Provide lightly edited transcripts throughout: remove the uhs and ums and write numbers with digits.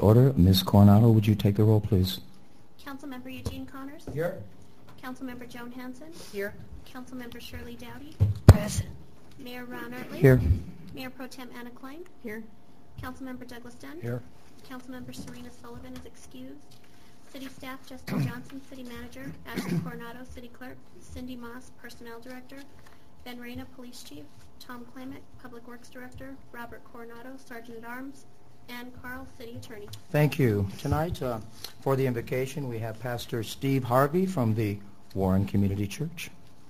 order. Ms. Coronado, would you take the roll, please? Councilmember Eugene Connors. Here. Councilmember Joan Hanson. Here. Councilmember Shirley Dowdy. Present. Mayor Ron Artley. Here. Mayor Pro Tem Anna Klein. Here. Councilmember Douglas Dunn. Here. Councilmember Serena Sullivan is excused. City staff, Justin Johnson, City Manager, Ashley Coronado, City Clerk, Cindy Moss, Personnel Director, Ben Reyna, Police Chief, Tom Klimek, Public Works Director, Robert Coronado, Sergeant at Arms, and Carl, City Attorney. Thank you. Tonight, for the invocation, we have Pastor Steve Harvey from the Warren Community Church.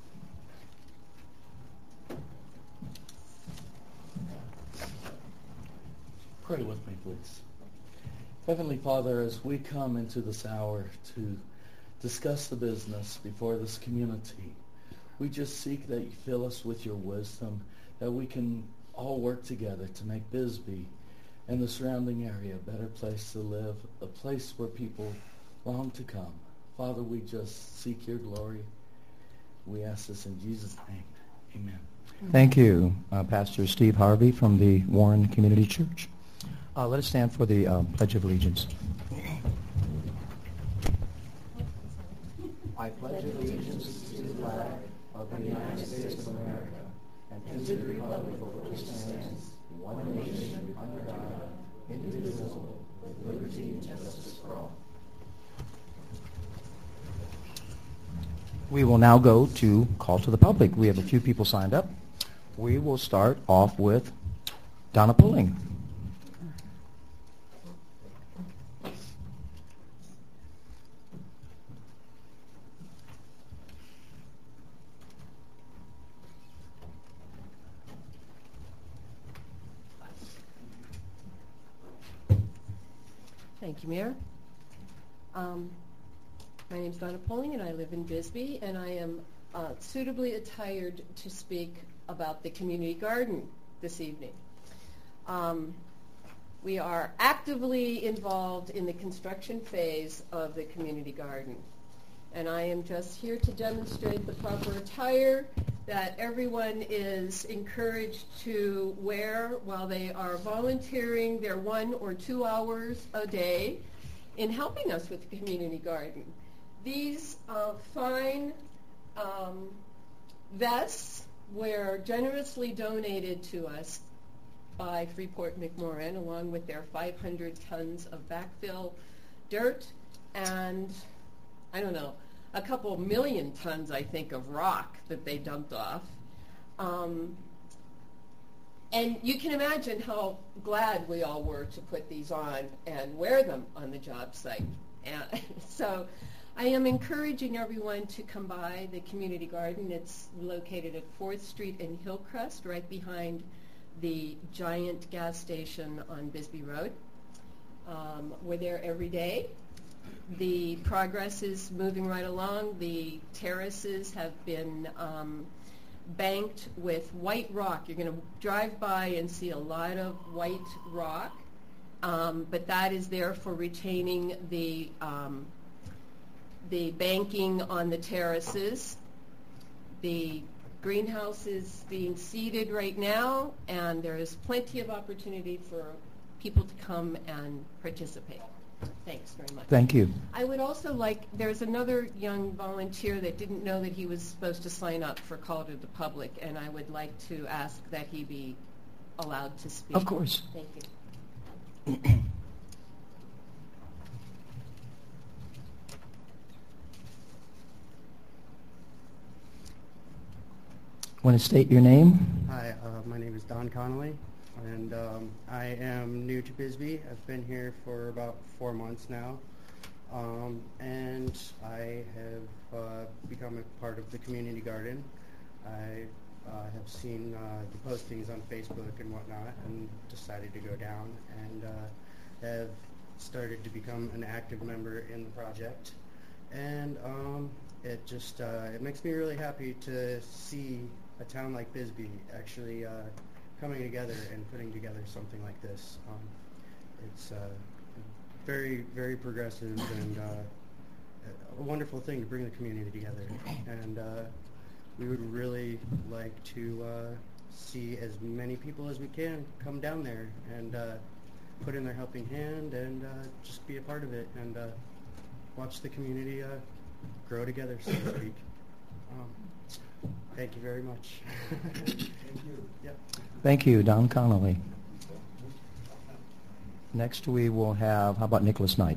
Pray with me, please. Heavenly Father, as we come into this hour to discuss the business before this community, we just seek that you fill us with your wisdom, that we can all work together to make Bisbee and the surrounding area a better place to live, a place where people long to come. Father, we just seek your glory. We ask this in Jesus' name. Amen. Thank you, Pastor Steve Harvey from the Warren Community Church. Let us stand for the Pledge of Allegiance. I pledge allegiance to the flag of the United States of America and to the republic for which it stands, one nation under God, indivisible, with liberty and justice for all. We will now go to call to the public. We have a few people signed up. We will start off with Donna Pulling. Thank you, Mayor. My name is Donna Pulling, and I live in Bisbee, and I am suitably attired to speak about the community garden this evening. We are actively involved in the construction phase of the community garden, and I am just here to demonstrate the proper attire that everyone is encouraged to wear while they are volunteering their 1 or 2 hours a day in helping us with the community garden. These fine vests were generously donated to us by Freeport-McMoran, along with their 500 tons of backfill dirt and, I don't know, a couple million tons, I think, of rock that they dumped off. And you can imagine how glad we all were to put these on and wear them on the job site. And so I am encouraging everyone to come by the community garden. It's located at 4th Street in Hillcrest, right behind the giant gas station on Bisbee Road. We're there every day. The progress is moving right along. The terraces have been banked with white rock. You're going to drive by and see a lot of white rock, but that is there for retaining the banking on the terraces. The greenhouse is being seeded right now, and there is plenty of opportunity for people to come and participate. Thanks very much. Thank you. I would also there's another young volunteer that didn't know that he was supposed to sign up for Call to the Public, and I would like to ask that he be allowed to speak. Of course. Thank you. Want to state your name? Hi, my name is Don Connolly, and I am new to Bisbee. I've been here for about 4 months now, and I have become a part of the community garden. I have seen the postings on Facebook and whatnot, and decided to go down, and have started to become an active member in the project. And it just it makes me really happy to see a town like Bisbee actually coming together and putting together something like this. It's very, very progressive and a wonderful thing to bring the community together. And we would really like to see as many people as we can come down there and put in their helping hand and just be a part of it and watch the community grow together, so to speak. Thank you very much. Thank you. Yep. Thank you, Don Connolly. Next we will have, how about Nicholas Knight?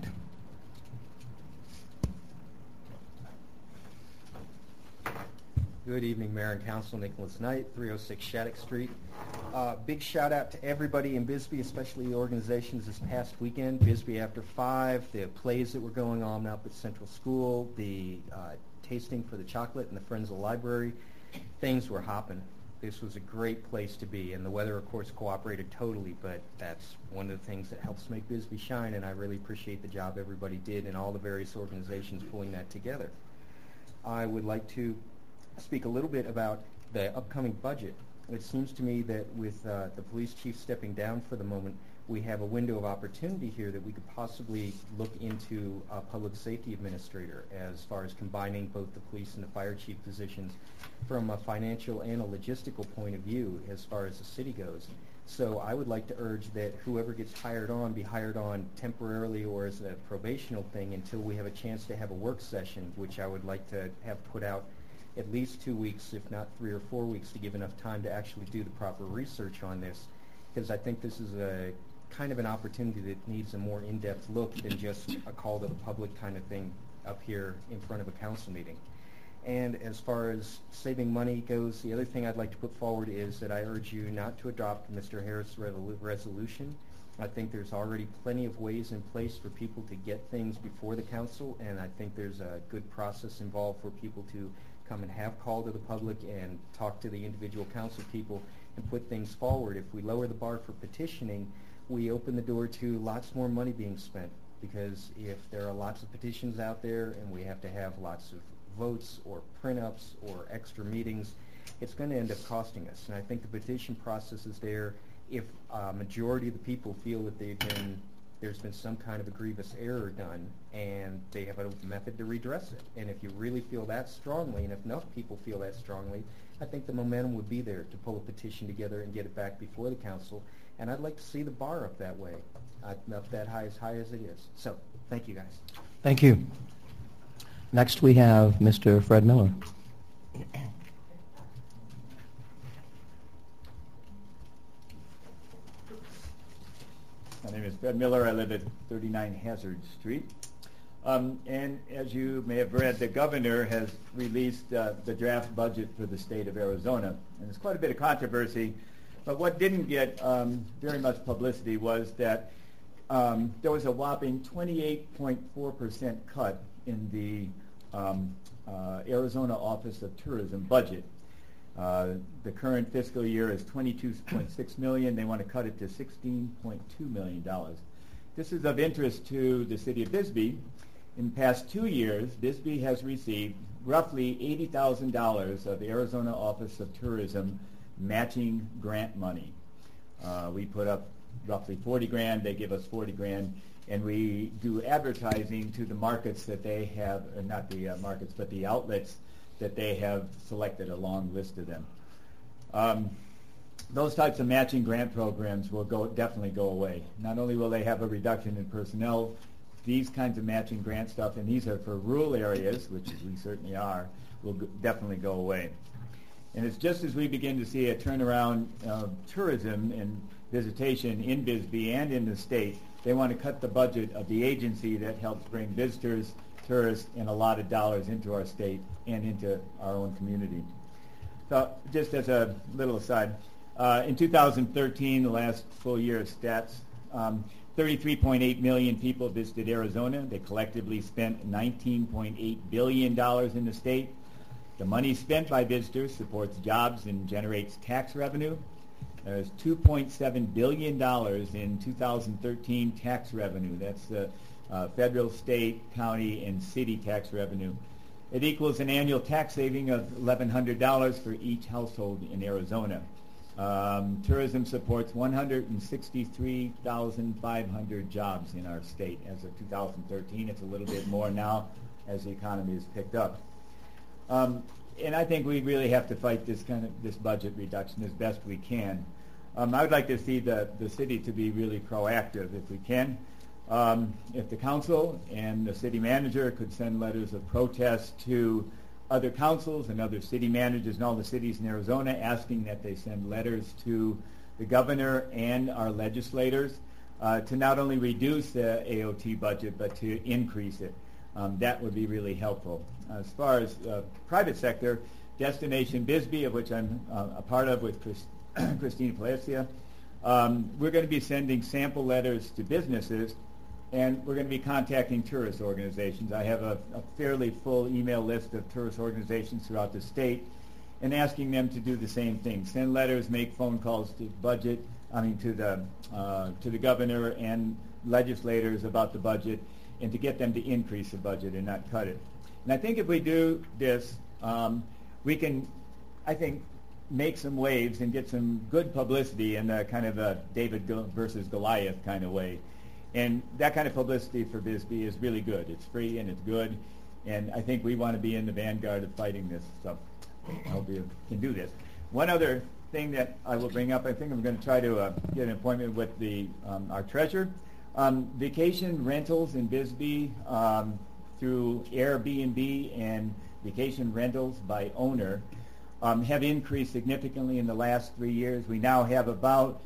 Good evening, Mayor and Council. Nicholas Knight, 306 Shattuck Street. Big shout out to everybody in Bisbee, especially the organizations this past weekend. Bisbee After 5, the plays that were going on up at Central School, the tasting for the chocolate and the Friends of the Library. Things were hopping. This was a great place to be, and the weather, of course, cooperated totally, but that's one of the things that helps make Bisbee shine, and I really appreciate the job everybody did and all the various organizations pulling that together. I would like to speak a little bit about the upcoming budget. It seems to me that with the police chief stepping down for the moment, we have a window of opportunity here that we could possibly look into a public safety administrator as far as combining both the police and the fire chief positions from a financial and a logistical point of view as far as the city goes. So I would like to urge that whoever gets hired on be hired on temporarily or as a probational thing until we have a chance to have a work session, which I would like to have put out at least 2 weeks, if not 3 or 4 weeks, to give enough time to actually do the proper research on this, because I think this is a kind of an opportunity that needs a more in-depth look than just a call to the public kind of thing up here in front of a council meeting. And as far as saving money goes, the other thing I'd like to put forward is that I urge you not to adopt Mr. Harris' resolution. I think there's already plenty of ways in place for people to get things before the council, and I think there's a good process involved for people to come and have call to the public and talk to the individual council people and put things forward. If we lower the bar for petitioning, we open the door to lots more money being spent, because if there are lots of petitions out there and we have to have lots of votes or print-ups or extra meetings, it's going to end up costing us. And I think the petition process is there if a majority of the people feel that there's been some kind of a grievous error done and they have a method to redress it. And if you really feel that strongly, and if enough people feel that strongly, I think the momentum would be there to pull a petition together and get it back before the council. And I'd like to see the bar up that way, up that high as it is. So, thank you guys. Thank you. Next we have Mr. Fred Miller. My name is Fred Miller. I live at 39 Hazard Street. And as you may have read, the governor has released the draft budget for the state of Arizona. And there's quite a bit of controversy. But what didn't get very much publicity was that there was a whopping 28.4% cut in the Arizona Office of Tourism budget. The current fiscal year is $22.6 million. They want to cut it to $16.2 million. This is of interest to the city of Bisbee. In the past 2 years, Bisbee has received roughly $80,000 of Arizona Office of Tourism matching grant money. We put up roughly 40 grand. They give us 40 grand. And we do advertising to the markets that they have, not the markets, but the outlets that they have selected, a long list of them. Those types of matching grant programs will definitely go away. Not only will they have a reduction in personnel, these kinds of matching grant stuff, and these are for rural areas, which we certainly are, will definitely go away. And it's just as we begin to see a turnaround of tourism and visitation in Bisbee and in the state, they want to cut the budget of the agency that helps bring visitors, tourists, and a lot of dollars into our state and into our own community. So just as a little aside, in 2013, the last full year of stats, 33.8 million people visited Arizona. They collectively spent $19.8 billion in the state. The money spent by visitors supports jobs and generates tax revenue. There's $2.7 billion in 2013 tax revenue. That's the federal, state, county, and city tax revenue. It equals an annual tax saving of $1,100 for each household in Arizona. Tourism supports 163,500 jobs in our state as of 2013. It's a little bit more now as the economy has picked up. And I think we really have to fight this budget reduction as best we can. I would like to see the city to be really proactive if we can. If the council and the city manager could send letters of protest to other councils and other city managers in all the cities in Arizona, asking that they send letters to the governor and our legislators to not only reduce the AOT budget but to increase it. That would be really helpful. As far as private sector, Destination Bisbee, of which I'm a part of with Christina Palacia, we're going to be sending sample letters to businesses, and we're going to be contacting tourist organizations. I have a fairly full email list of tourist organizations throughout the state, and asking them to do the same thing: send letters, make phone calls to the governor and legislators about the budget, and to get them to increase the budget and not cut it. And I think if we do this, we can, I think, make some waves and get some good publicity in a kind of a David versus Goliath kind of way. And that kind of publicity for Bisbee is really good. It's free and it's good. And I think we want to be in the vanguard of fighting this. So I hope you can do this. One other thing that I will bring up, I think I'm going to try to get an appointment with our treasurer. Vacation rentals in Bisbee through Airbnb and vacation rentals by owner have increased significantly in the last 3 years. We now have about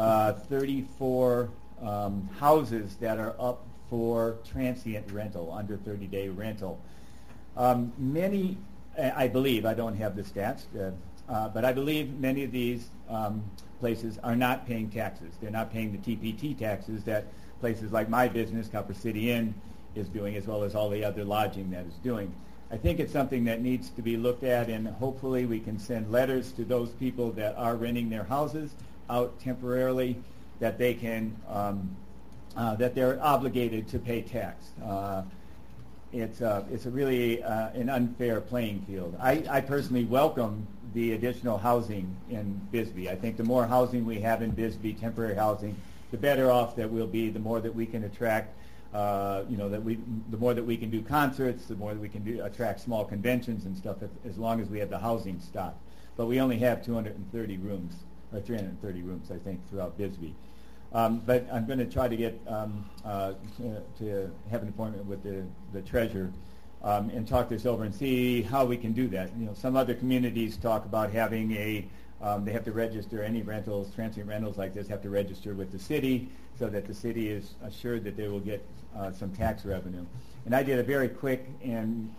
34 houses that are up for transient rental, under 30-day rental. Many, I believe, I don't have the stats, but I believe many of these places are not paying taxes. They're not paying the TPT taxes that places like my business, Copper City Inn, is doing, as well as all the other lodging that is doing. I think it's something that needs to be looked at, and hopefully we can send letters to those people that are renting their houses out temporarily, that they can, that they're obligated to pay tax. It's a really an unfair playing field. I personally welcome the additional housing in Bisbee. I think the more housing we have in Bisbee, temporary housing, the better off that we'll be. The more that we can attract, the more that we can do concerts, the more that we can attract small conventions and stuff, as long as we have the housing stock. But we only have 230 rooms, or 330 rooms, I think, throughout Bisbee. But I'm going to try to get to have an appointment with the treasurer and talk this over and see how we can do that. Some other communities talk about having they have to register any rentals, transient rentals like this, have to register with the city so that the city is assured that they will get some tax revenue. And I did a very quick and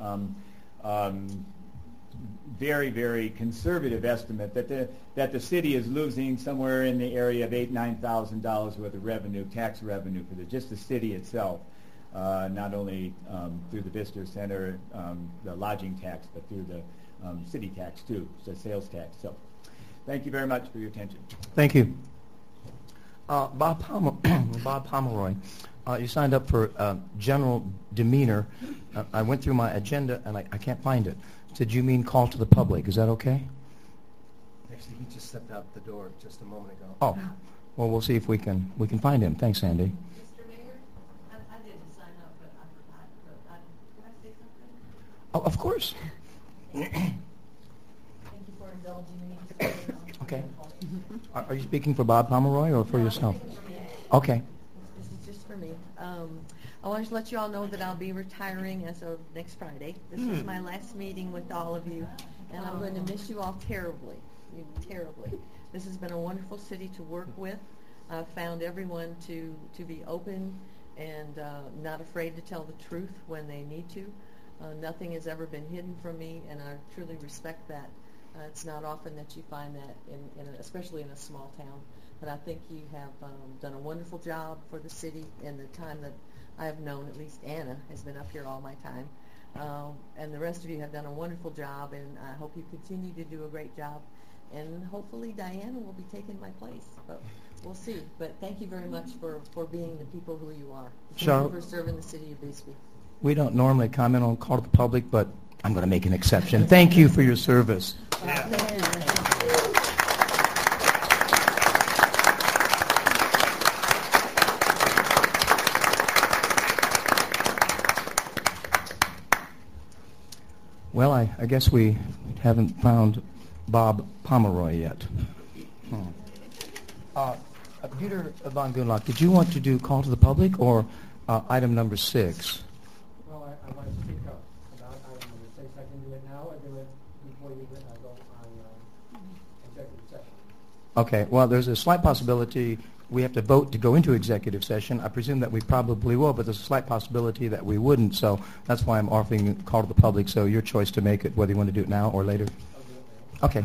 very, very conservative estimate that the city is losing somewhere in the area of $8,000-9,000 worth of revenue, tax revenue for just the city itself, not only through the Visitor Center, the lodging tax, but through the city tax too, the sales tax. So, thank you very much for your attention. Thank you, Bob Pomeroy. You signed up for general demeanor. I went through my agenda and I can't find it. Did you mean call to the public? Is that okay? Actually, he just stepped out the door just a moment ago. Oh, well, we'll see if we can find him. Thanks, Andy. Mr. Mayor, I didn't sign up, but I forgot. Can I say something? Oh, of course. Thank you for indulging me. Okay. Are you speaking for Bob Pomeroy or for yourself? Okay. This is just for me. I wanted to let you all know that I'll be retiring as of next Friday. This is my last meeting with all of you, and I'm going to miss you all terribly, terribly. This has been a wonderful city to work with. I've found everyone to be open and not afraid to tell the truth when they need to. Nothing has ever been hidden from me, and I truly respect that. It's not often that you find that, especially in a small town. But I think you have done a wonderful job for the city in the time that I have known. At least Anna has been up here all my time. And the rest of you have done a wonderful job, and I hope you continue to do a great job. And hopefully Diana will be taking my place. But we'll see. But thank you very much for being the people who you are. Thank you for serving the city of Bisbee. We don't normally comment on call to the public, but I'm going to make an exception. Thank you for your service. Well, I guess we haven't found Bob Pomeroy yet. Peter von Gunlock, did you want to do call to the public or item number 6? Well, I want to speak up about item number 6. I can do it now or do it before you go on executive session. Okay, well, there's a slight possibility we have to vote to go into executive session. I presume that we probably will, but there's a slight possibility that we wouldn't, so that's why I'm offering call to the public, so your choice to make it, whether you want to do it now or later. I'll do it now. Okay.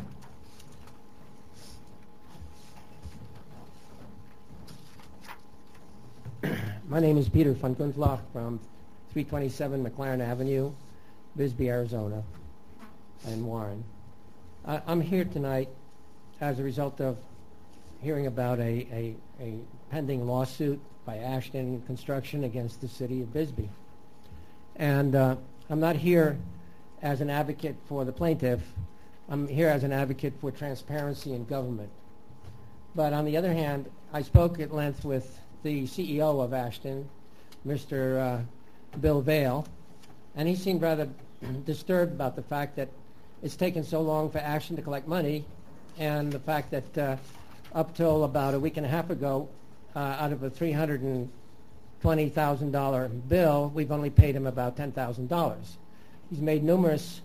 My name is Peter von Gunlock from 327 McLaren Avenue, Bisbee, Arizona, and Warren. I'm here tonight as a result of hearing about a pending lawsuit by Ashton Construction against the city of Bisbee. And I'm not here as an advocate for the plaintiff. I'm here as an advocate for transparency in government. But on the other hand, I spoke at length with the CEO of Ashton, Mr. Bill Vail, and he seemed rather disturbed about the fact that it's taken so long for Ashton to collect money, and the fact that up till about a week and a half ago, out of a $320,000 bill, we've only paid him about $10,000. He's made numerous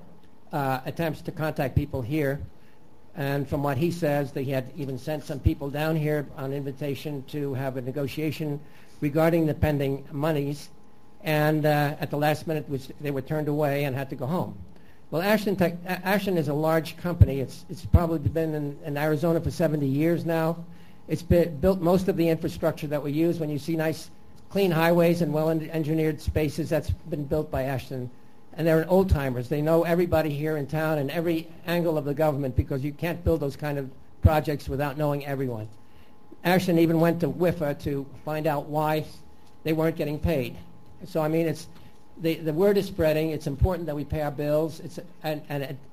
attempts to contact people here, and from what he says, they had even sent some people down here on invitation to have a negotiation regarding the pending monies, and at the last minute they were turned away and had to go home. Well, Ashton is a large company. It's probably been in Arizona for 70 years now. It's built most of the infrastructure that we use. When you see nice, clean highways and well-engineered spaces, that's been built by Ashton. And they're old-timers. They know everybody here in town and every angle of the government, because you can't build those kind of projects without knowing everyone. Ashton even went to WIFA to find out why they weren't getting paid. So, I mean, the word is spreading. It's important that we pay our bills. And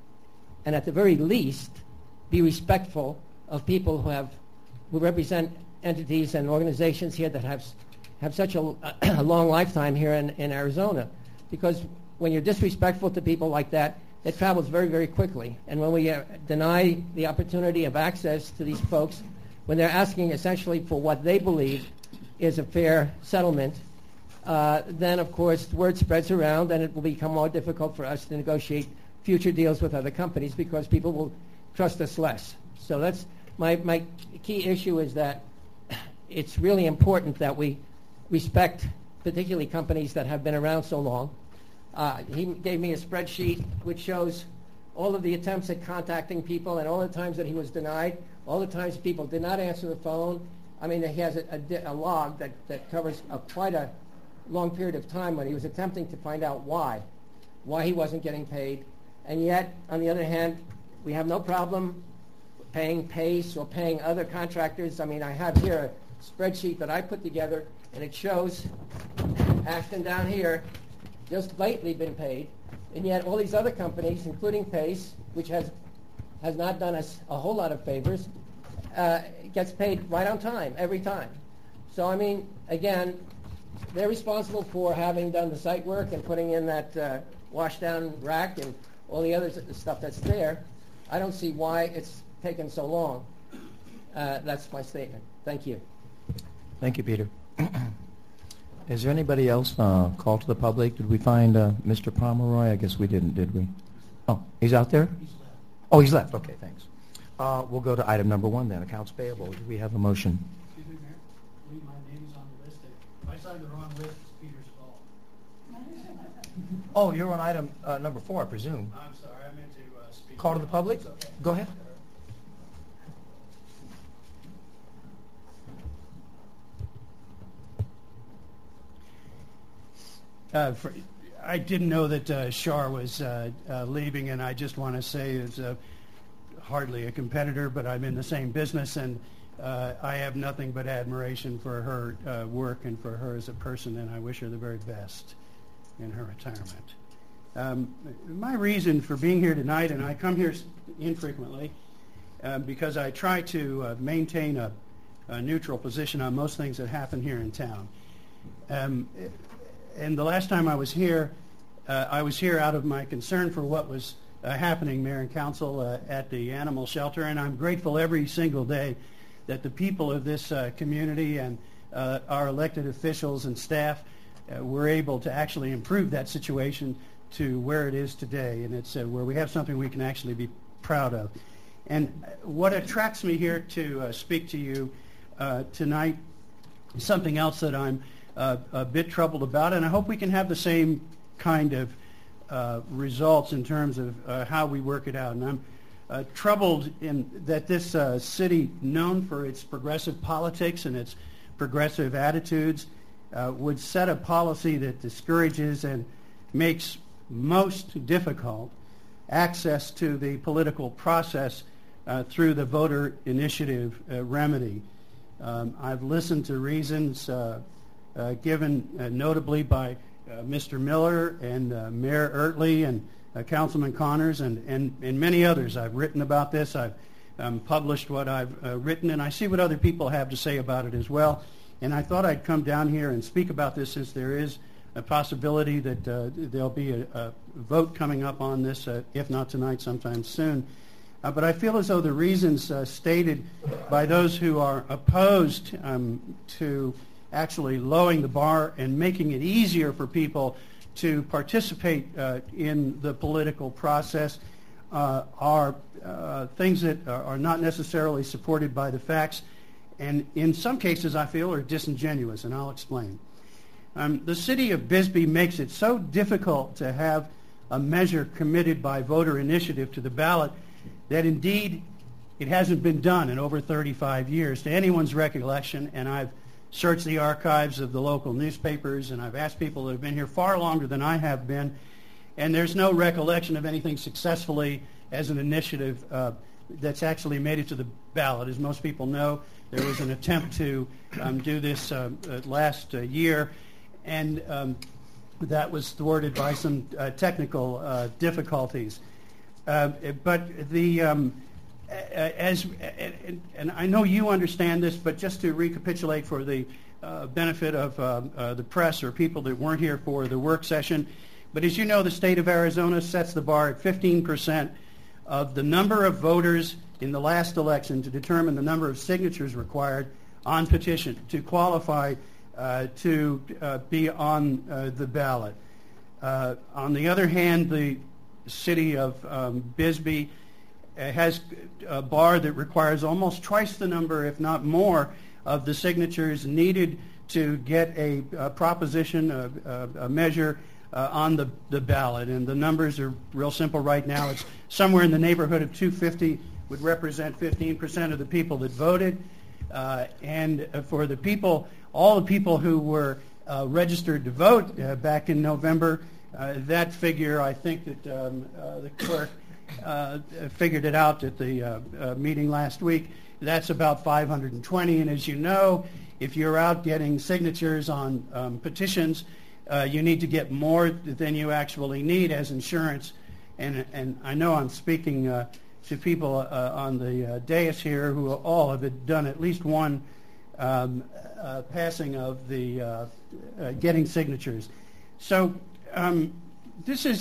at the very least, be respectful of people who represent entities and organizations here that have such a long lifetime here in Arizona. Because when you're disrespectful to people like that, it travels very, very quickly. And when we deny the opportunity of access to these folks, when they're asking essentially for what they believe is a fair settlement, then, of course, word spreads around, and it will become more difficult for us to negotiate future deals with other companies because people will trust us less. So that's my key issue, is that it's really important that we respect particularly companies that have been around so long. He gave me a spreadsheet which shows all of the attempts at contacting people and all the times that he was denied, all the times people did not answer the phone. I mean, he has a log that covers quite a long period of time when he was attempting to find out why he wasn't getting paid. And yet, on the other hand, we have no problem paying Pace or paying other contractors. I mean, I have here a spreadsheet that I put together, and it shows Ashton down here just lately been paid, and yet all these other companies, including Pace, which has not done us a whole lot of favors, gets paid right on time, every time. So, I mean, again, they're responsible for having done the site work and putting in that washdown rack and all the other stuff that's there. I don't see why it's taken so long. That's my statement. Thank you. Thank you, Peter. Is there anybody else call to the public? Did we find Mr. Pomeroy? I guess we didn't, did we? Oh, he's out there? He's left. Oh, he's left. Okay, thanks. We'll go to item number 1 then, accounts payable. Do we have a motion? Excuse me, Mayor. I believe my name is on the list. If I signed the wrong list, it's Peter's fault. Oh, you're on item number 4, I presume. I'm sorry, I meant to speak. Call to the public? Okay. Go ahead. I didn't know that Shar was leaving, and I just want to say it's hardly a competitor, but I'm in the same business, and I have nothing but admiration for her work and for her as a person, and I wish her the very best in her retirement. My reason for being here tonight, and I come here infrequently, because I try to maintain a neutral position on most things that happen here in town. And the last time I was here out of my concern for what was happening, Mayor and Council, at the animal shelter, and I'm grateful every single day that the people of this community and our elected officials and staff were able to actually improve that situation to where it is today, and it's where we have something we can actually be proud of. And what attracts me here to speak to you tonight is something else that I'm a bit troubled about, and I hope we can have the same kind of results in terms of how we work it out. And I'm troubled in that this city, known for its progressive politics and its progressive attitudes, would set a policy that discourages and makes most difficult access to the political process through the voter initiative remedy. I've listened to reasons given notably by Mr. Miller and Mayor Ertley and Councilman Connors and many others. I've written about this. I've published what I've written, and I see what other people have to say about it as well. And I thought I'd come down here and speak about this, since there is a possibility that there'll be a vote coming up on this, if not tonight, sometime soon. But I feel as though the reasons stated by those who are opposed to actually lowering the bar and making it easier for people to participate in the political process are things that are not necessarily supported by the facts, and in some cases I feel are disingenuous, and I'll explain. The city of Bisbee makes it so difficult to have a measure committed by voter initiative to the ballot that indeed it hasn't been done in over 35 years to anyone's recollection, and I've searched the archives of the local newspapers, and I've asked people that have been here far longer than I have been, and there's no recollection of anything successfully as an initiative that's actually made it to the ballot. As most people know, there was an attempt to do this last year, and that was thwarted by some technical difficulties. But the and I know you understand this, but just to recapitulate for the benefit of the press or people that weren't here for the work session, but as you know, the state of Arizona sets the bar at 15% of the number of voters in the last election to determine the number of signatures required on petition to qualify to be on the ballot. On the other hand, the city of Bisbee has a bar that requires almost twice the number, if not more, of the signatures needed to get a proposition, a measure on the ballot. And the numbers are real simple right now. It's somewhere in the neighborhood of 250 would represent 15% of the people that voted. And for the people, all the people who were registered to vote back in November, that figure, I think that the clerk figured it out at the meeting last week. That's about 520. And as you know, if you're out getting signatures on petitions, you need to get more than you actually need as insurance. And I know I'm speaking to people on the dais here who all have done at least one passing of the getting signatures. So this is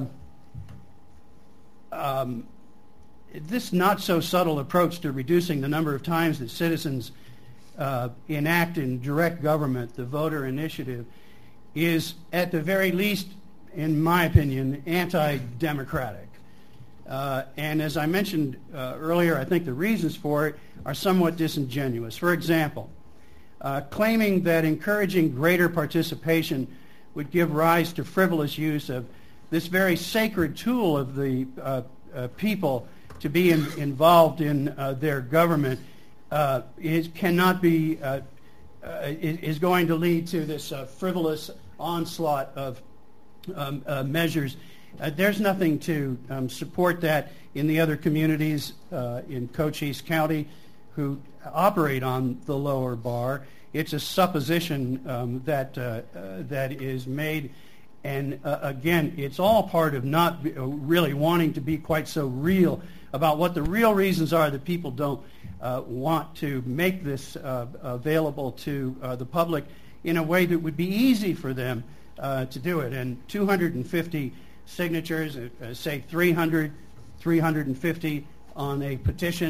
this not so subtle approach to reducing the number of times that citizens enact in direct government the voter initiative is, at the very least, in my opinion, anti-democratic. And as I mentioned earlier, I think the reasons for it are somewhat disingenuous. For example, claiming that encouraging greater participation would give rise to frivolous use of this very sacred tool of the people to be involved in their government is going to lead to this frivolous onslaught of measures. There's nothing to support that in the other communities in Cochise County who operate on the lower bar. It's a supposition that is made, and again, it's all part of not really wanting to be quite so real about what the real reasons are that people don't want to make this available to the public in a way that would be easy for them to do it. And 250 signatures, say 300, 350 on a petition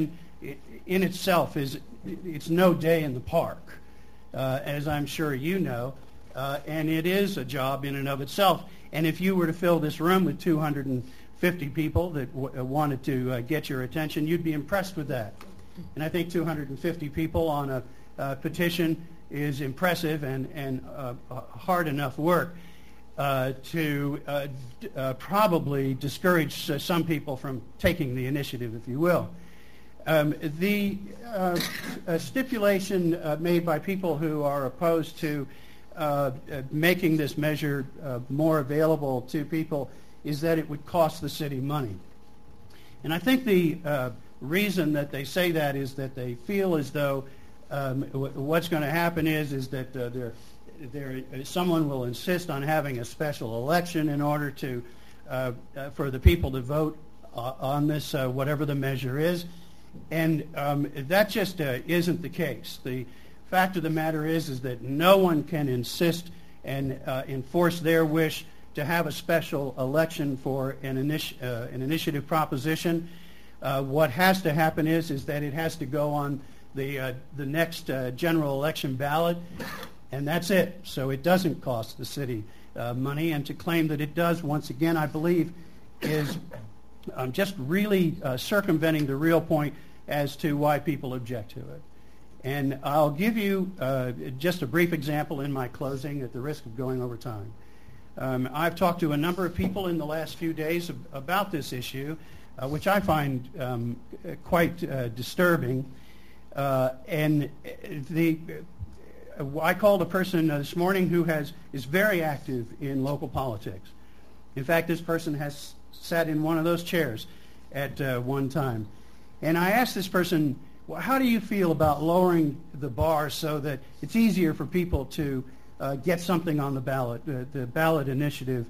in itself it's no day in the park, as I'm sure you know, and it is a job in and of itself. And if you were to fill this room with 250 people that wanted to get your attention, you'd be impressed with that. And I think 250 people on a petition is impressive and hard enough work to probably discourage some people from taking the initiative, if you will. The stipulation made by people who are opposed to making this measure more available to people is that it would cost the city money. And I think the reason that they say that is that they feel as though what's going to happen is that someone will insist on having a special election in order to for the people to vote on this, whatever the measure is. And that just isn't the case. The fact of the matter is that no one can insist and enforce their wish to have a special election for an initiative proposition. What has to happen is that it has to go on the next general election ballot, and that's it. So it doesn't cost the city money, and to claim that it does, once again, I believe, is just really circumventing the real point as to why people object to it. And I'll give you just a brief example in my closing at the risk of going over time. I've talked to a number of people in the last few days about this issue, which I find quite disturbing. And I called a person this morning who is very active in local politics. In fact, this person has sat in one of those chairs at one time. And I asked this person, well, how do you feel about lowering the bar so that it's easier for people to get something on the ballot, the ballot initiative?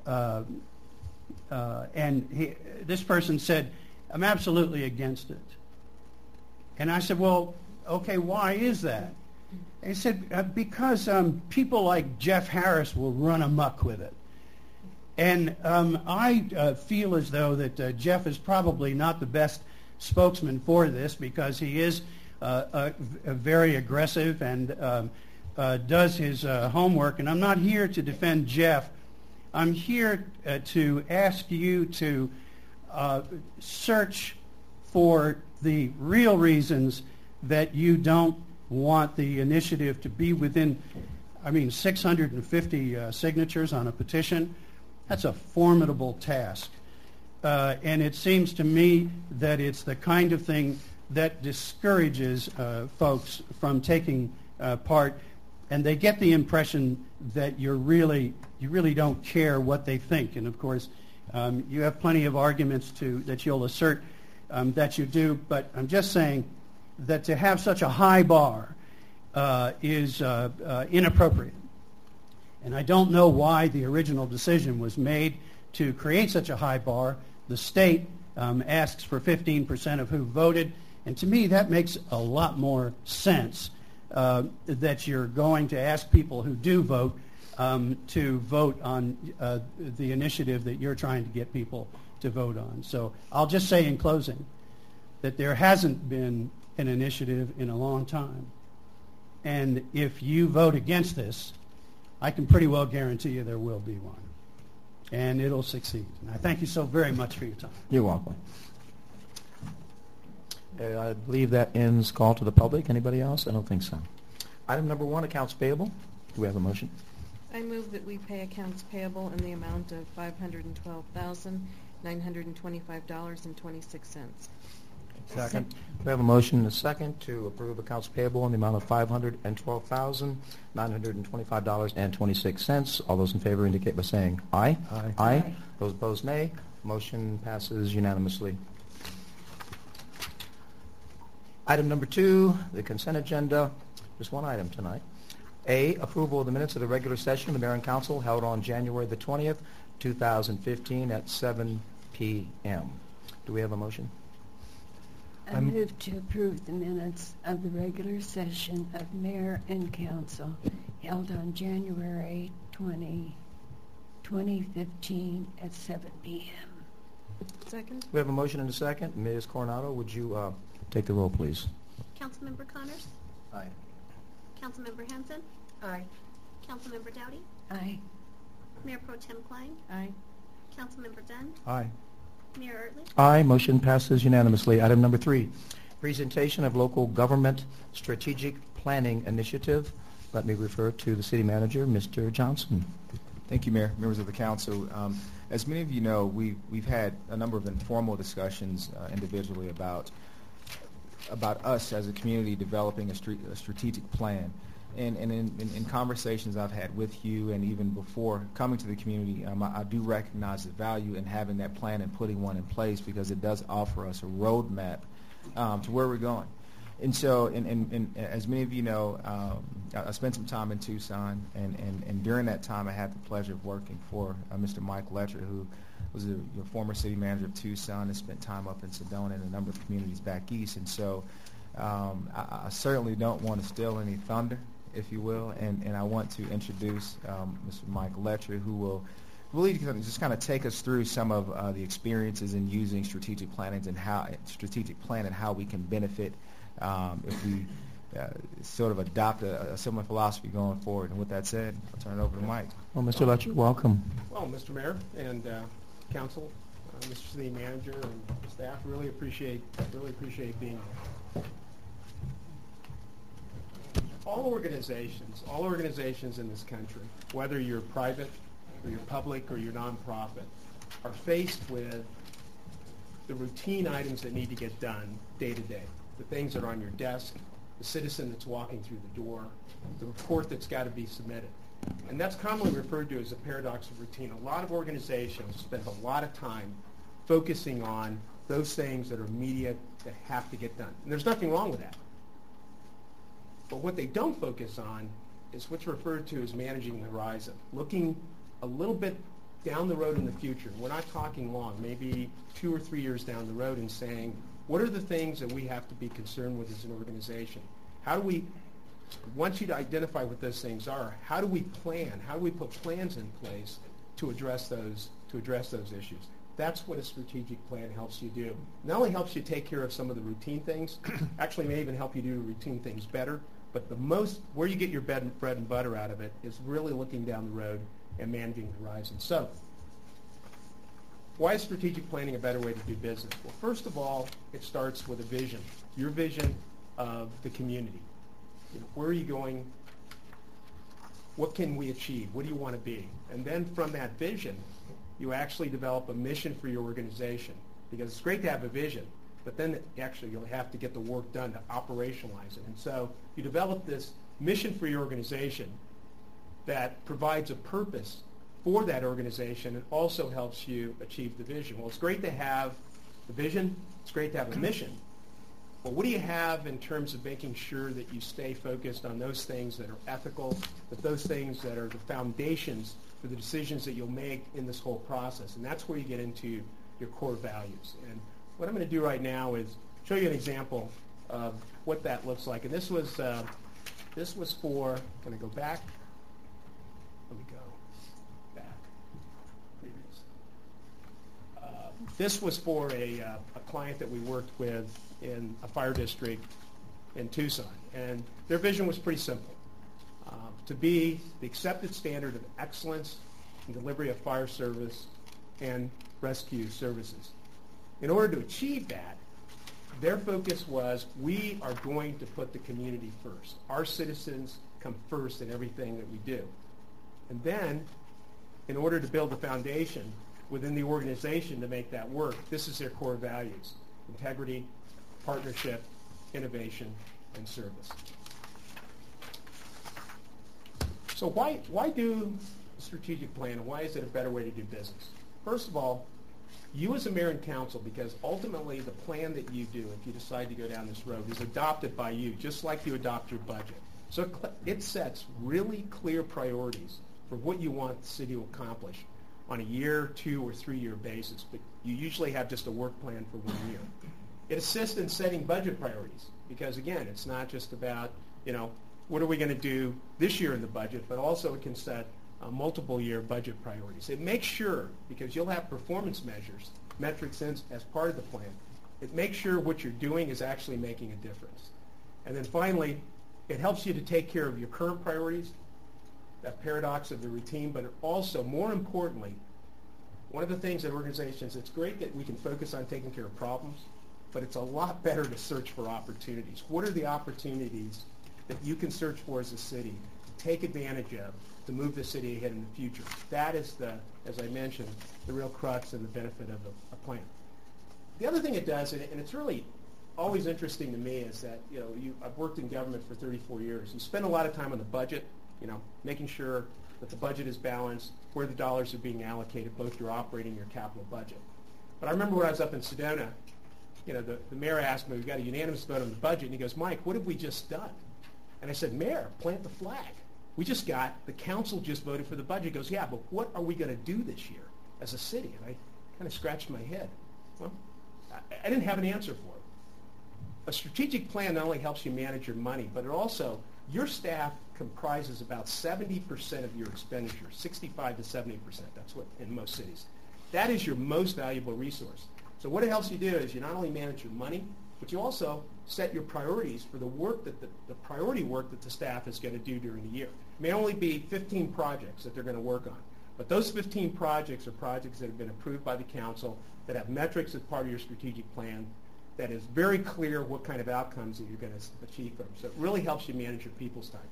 This person said, I'm absolutely against it. And I said, well, okay, why is that? And he said, because people like Jeff Harris will run amok with it. And I feel as though that Jeff is probably not the best spokesman for this, because he is very aggressive and does his homework. And I'm not here to defend Jeff. I'm here to ask you to search for the real reasons that you don't want the initiative to be within, 650 signatures on a petition. That's a formidable task. And it seems to me that it's the kind of thing that discourages folks from taking part, and they get the impression that you really don't care what they think. And of course, you have plenty of arguments that you'll assert that you do, but I'm just saying that to have such a high bar is inappropriate. And I don't know why the original decision was made to create such a high bar. The state asks for 15% of who voted, and to me that makes a lot more sense, that you're going to ask people who do vote to vote on the initiative that you're trying to get people to vote on. So I'll just say in closing that there hasn't been an initiative in a long time. And if you vote against this, I can pretty well guarantee you there will be one. And it'll succeed. And I thank you so very much for your time. You're welcome. I believe that ends call to the public. Anybody else? I don't think so. Item number 1, accounts payable. Do we have a motion? I move that we pay accounts payable in the amount of $512,925.26. Second. We have a motion and a second to approve accounts payable in the amount of $512,925.26. All those in favor indicate by saying aye. Aye. Aye. Those opposed, nay. Motion passes unanimously. Item number 2, the consent agenda. Just one item tonight. A, approval of the minutes of the regular session of the Mayor and Council held on January the 20th, 2015 at 7 p.m. Do we have a motion? I move to approve the minutes of the regular session of Mayor and Council held on January 20, 2015 at 7 p.m. Second. We have a motion and a second. Ms. Coronado, would you Take the roll, please. Councilmember Connors? Aye. Councilmember Hanson? Aye. Councilmember Dowdy? Aye. Mayor Pro Tem Klein? Aye. Councilmember Dunn? Aye. Mayor Ertlich? Aye. Motion passes unanimously. Item number 3, presentation of local government strategic planning initiative. Let me refer to the city manager, Mr. Johnson. Thank you, Mayor, members of the council. As many of you know, we've had a number of informal discussions individually about us as a community developing a strategic plan. And in conversations I've had with you and even before coming to the community, I do recognize the value in having that plan and putting one in place, because it does offer us a roadmap to where we're going. And so, and as many of you know, I spent some time in Tucson, and during that time I had the pleasure of working for Mr. Mike Letcher, who was the former city manager of Tucson and spent time up in Sedona and a number of communities back east. And so I certainly don't want to steal any thunder, if you will, and I want to introduce Mr. Mike Letcher, who will really just kind of take us through some of the experiences in using strategic planning and how we can benefit if we sort of adopt a similar philosophy going forward. And with that said, I'll turn it over to Mike. Well, Mr. Letcher, welcome. Well, Mr. Mayor and council, Mr. City Manager and staff, really appreciate being here. All organizations in this country, whether you're private or you're public or you're nonprofit, are faced with the routine items that need to get done day to day. The things that are on your desk, the citizen that's walking through the door, the report that's got to be submitted. And that's commonly referred to as a paradox of routine. A lot of organizations spend a lot of time focusing on those things that are immediate, that have to get done. And there's nothing wrong with that. But what they don't focus on is what's referred to as managing the horizon, looking a little bit down the road in the future. We're not talking long, maybe 2 or 3 years down the road, and saying, what are the things that we have to be concerned with as an organization? How do we, once you identify what those things are, how do we plan? How do we put plans in place to address those issues? That's what a strategic plan helps you do. Not only helps you take care of some of the routine things, actually may even help you do routine things better, but where you get your bread and butter out of it is really looking down the road and managing the horizon. So, why is strategic planning a better way to do business? Well, first of all, it starts with a vision, your vision of the community. Where are you going? What can we achieve? What do you want to be? And then from that vision, you actually develop a mission for your organization, because it's great to have a vision, but then actually you'll have to get the work done to operationalize it. And so you develop this mission for your organization that provides a purpose for that organization and also helps you achieve the vision. Well, it's great to have the vision. It's great to have a mission. But what do you have in terms of making sure that you stay focused on those things that are ethical, that those things that are the foundations for the decisions that you'll make in this whole process? And that's where you get into your core values. And what I'm going to do right now is show you an example of what that looks like. And this was for, can I go back? Let me go back. Previous. This was for a client that we worked with in a fire district in Tucson. And their vision was pretty simple. To be the accepted standard of excellence in delivery of fire service and rescue services. In order to achieve that, their focus was, we are going to put the community first. Our citizens come first in everything that we do. And then, in order to build a foundation within the organization to make that work, this is their core values: integrity, partnership, innovation, and service. So why do a strategic plan, and why is it a better way to do business? First of all, you as a mayor and council, because ultimately the plan that you do, if you decide to go down this road, is adopted by you, just like you adopt your budget. So it sets really clear priorities for what you want the city to accomplish on a year, 2 or 3 year basis, but you usually have just a work plan for 1 year. It assists in setting budget priorities, because again, it's not just about, what are we going to do this year in the budget, but also it can set multiple year budget priorities. It makes sure, because you'll have performance metrics as part of the plan, It makes sure what you're doing is actually making a difference. And then finally, it helps you to take care of your current priorities, that paradox of the routine, but it also, more importantly, one of the things at organizations, it's great that we can focus on taking care of problems, but it's a lot better to search for opportunities. What are the opportunities that you can search for as a city to take advantage of to move the city ahead in the future? That is the, as I mentioned, the real crux and the benefit of a plan. The other thing it does, and it's really always interesting to me, is that, you know, I've worked in government for 34 years. You spend a lot of time on the budget, you know, making sure that the budget is balanced, where the dollars are being allocated, both your operating and your capital budget. But I remember when I was up in Sedona, you know, the mayor asked me, we got a unanimous vote on the budget, and he goes, Mike, what have we just done? And I said, Mayor, plant the flag. The council just voted for the budget. He goes, yeah, but what are we going to do this year as a city? And I kind of scratched my head. Well, I didn't have an answer for it. A strategic plan not only helps you manage your money, but it also, your staff comprises about 70% of your expenditure, 65 to 70%. That's what in most cities. That is your most valuable resource. So what it helps you do is you not only manage your money, but you also set your priorities for the work that the priority work that the staff is going to do during the year. It may only be 15 projects that they're going to work on, but those 15 projects are projects that have been approved by the council, that have metrics as part of your strategic plan, that is very clear what kind of outcomes that you're going to achieve from. So it really helps you manage your people's time.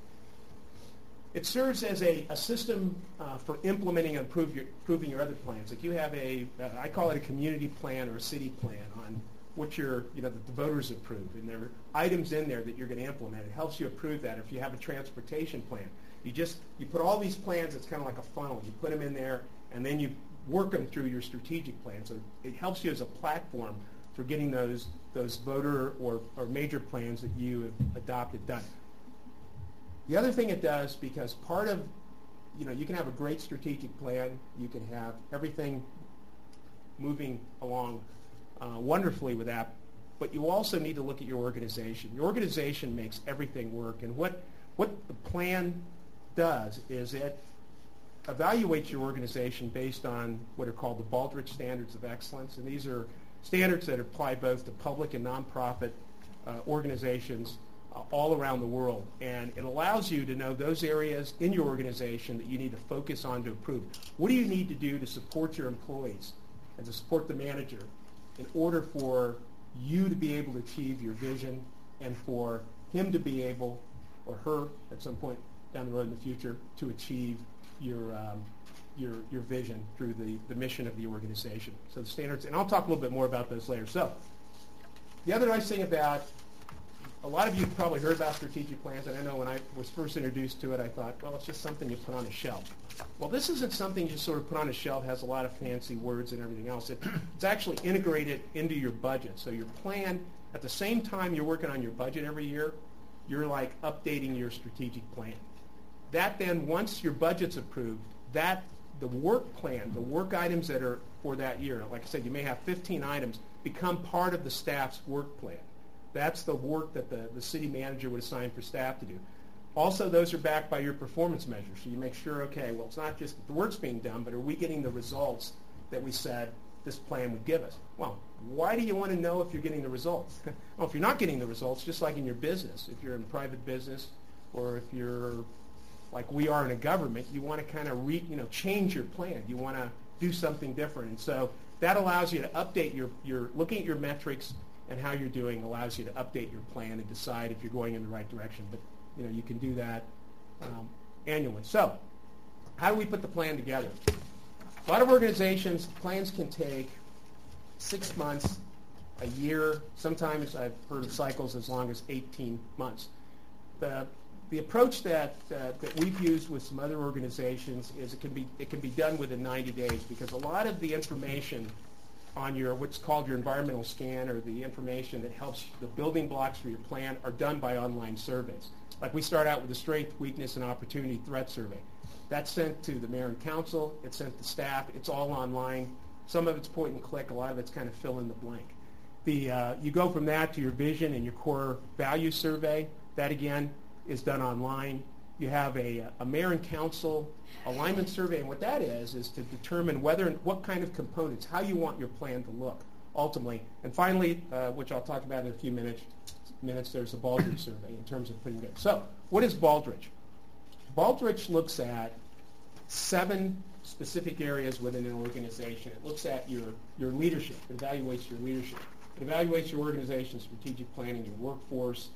It serves as a system for implementing and improving your other plans. Like you have I call it a community plan or a city plan on what that the voters approve, and there are items in there that you're going to implement. It helps you approve that. If you have a transportation plan, you put all these plans. It's kind of like a funnel. You put them in there, and then you work them through your strategic plan. So it helps you as a platform for getting those voter or major plans that you have adopted done. The other thing it does, because part of, you can have a great strategic plan, you can have everything moving along wonderfully with that, but you also need to look at your organization. Your organization makes everything work, and what the plan does is it evaluates your organization based on what are called the Baldrige Standards of Excellence, and these are standards that apply both to public and nonprofit organizations all around the world. And it allows you to know those areas in your organization that you need to focus on to improve. What do you need to do to support your employees and to support the manager in order for you to be able to achieve your vision and for him to be able, or her at some point down the road in the future, to achieve your vision through the mission of the organization. So the standards, and I'll talk a little bit more about those later. So the other nice thing about, a lot of you have probably heard about strategic plans, and I know when I was first introduced to it, I thought, well, it's just something you put on a shelf. Well, this isn't something you just sort of put on a shelf, has a lot of fancy words and everything else. It's actually integrated into your budget. So your plan, at the same time you're working on your budget every year, you're like updating your strategic plan. That then, once your budget's approved, the work plan, the work items that are for that year, like I said, you may have 15 items, become part of the staff's work plan. That's the work that the city manager would assign for staff to do. Also, those are backed by your performance measures. So you make sure, okay, well, it's not just the work's being done, but are we getting the results that we said this plan would give us? Well, why do you want to know if you're getting the results? Well, if you're not getting the results, just like in your business, if you're in private business or if you're like we are in a government, you want to kind of change your plan. You want to do something different. And so that allows you to update your looking at your metrics and how you're doing allows you to update your plan and decide if you're going in the right direction. But you can do that annually. So how do we put the plan together? A lot of organizations, plans can take 6 months, a year. Sometimes I've heard of cycles as long as 18 months. The approach that we've used with some other organizations is it can be done within 90 days, because a lot of the information on what's called your environmental scan, or the information that helps the building blocks for your plan, are done by online surveys. Like we start out with a strength, weakness, and opportunity threat survey. That's sent to the mayor and council. It's sent to staff. It's all online. Some of it's point and click. A lot of it's kind of fill in the blank. You go from that to your vision and your core value survey. That again is done online. You have a mayor and council alignment survey, and what that is to determine what kind of components, how you want your plan to look. ultimately. And finally, which I'll talk about in a few minutes, there's a Baldrige survey in terms of putting it. So what is Baldrige? Baldrige looks at 7 specific areas within an organization. It looks at your leadership. It evaluates your leadership. It evaluates your organization's strategic planning, your workforce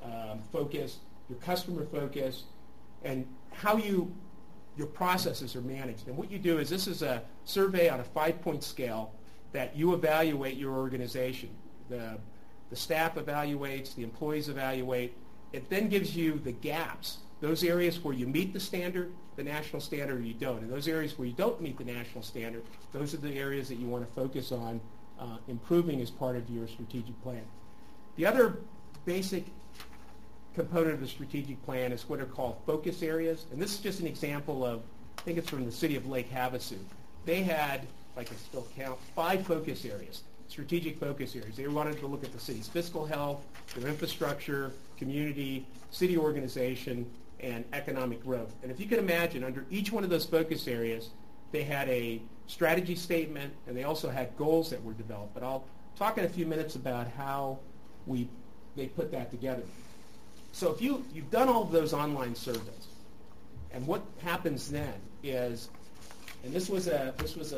focus, your customer focus, and how your processes are managed. And what you do is, this is a survey on a 5-point scale that you evaluate your organization. The staff evaluates, the employees evaluate. It then gives you the gaps, those areas where you meet the standard, the national standard, or you don't. And those areas where you don't meet the national standard, those are the areas that you want to focus on improving as part of your strategic plan. The other basic component of the strategic plan is what are called focus areas. And this is just an example of, I think it's from the city of Lake Havasu. They had, if I can still count, 5 focus areas, strategic focus areas. They wanted to look at the city's fiscal health, their infrastructure, community, city organization, and economic growth. And if you can imagine, under each one of those focus areas, they had a strategy statement, and they also had goals that were developed. But I'll talk in a few minutes about how they put that together. So if you've done all of those online surveys, and what happens then is, and this was a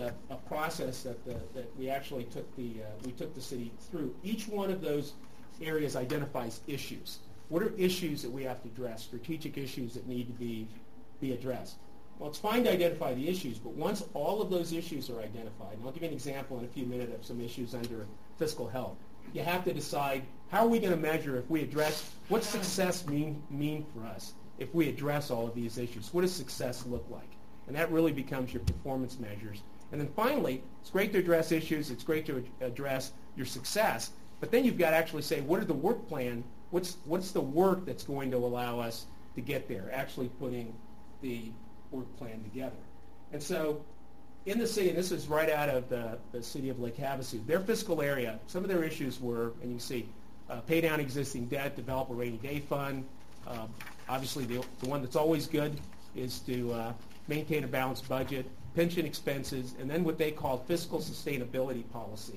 process that we actually took the city through. Each one of those areas identifies issues. What are issues that we have to address? Strategic issues that need to be addressed. Well, it's fine to identify the issues, but once all of those issues are identified, and I'll give you an example in a few minutes of some issues under fiscal health, you have to decide, how are we going to measure if we address, what's success mean for us if we address all of these issues? What does success look like? And that really becomes your performance measures. And then finally, it's great to address issues, it's great to address your success, but then you've got to actually say, what are the work plan, what's the work that's going to allow us to get there, actually putting the work plan together. And so in the city, and this is right out of the city of Lake Havasu, their fiscal area, some of their issues were, and you can see, pay down existing debt, develop a rainy day fund. Obviously, the one that's always good is to maintain a balanced budget, pension expenses, and then what they called fiscal sustainability policy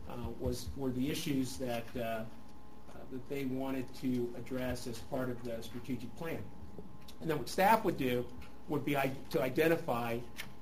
were the issues that they wanted to address as part of the strategic plan. And then what staff would do would be to identify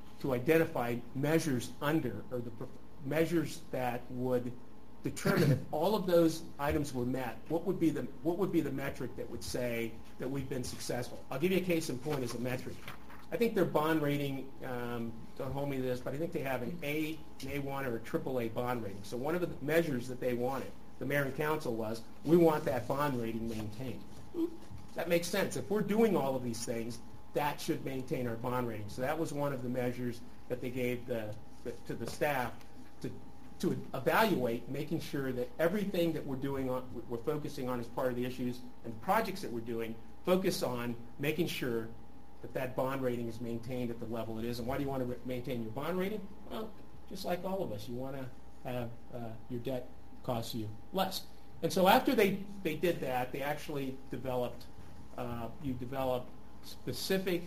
measures under, or the measures that would determine if all of those items were met. What would be the metric that would say that we've been successful? I'll give you a case in point as a metric. I think their bond rating, don't hold me to this, but I think they have an A, an A1, or a AAA bond rating. So one of the measures that they wanted, the mayor and council, was, we want that bond rating maintained. That makes sense. If we're doing all of these things, that should maintain our bond rating. So that was one of the measures that they gave to the staff to evaluate, making sure that everything that we're focusing on as part of the issues and projects that we're doing, focus on making sure that bond rating is maintained at the level it is. And why do you want to maintain your bond rating? Well, just like all of us, you want to have your debt cost you less. And so after they did that, they actually developed specific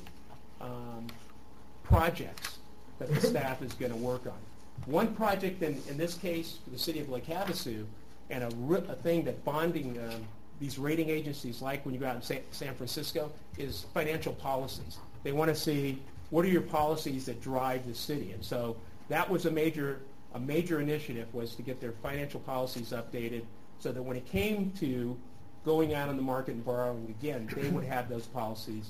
projects that the staff is going to work on. One project, in this case, for the city of Lake Havasu, and a thing that bonding these rating agencies like when you go out in San Francisco, is financial policies. They want to see, what are your policies that drive the city? And so that was a major initiative, was to get their financial policies updated so that when it came to going out on the market and borrowing again, they would have those policies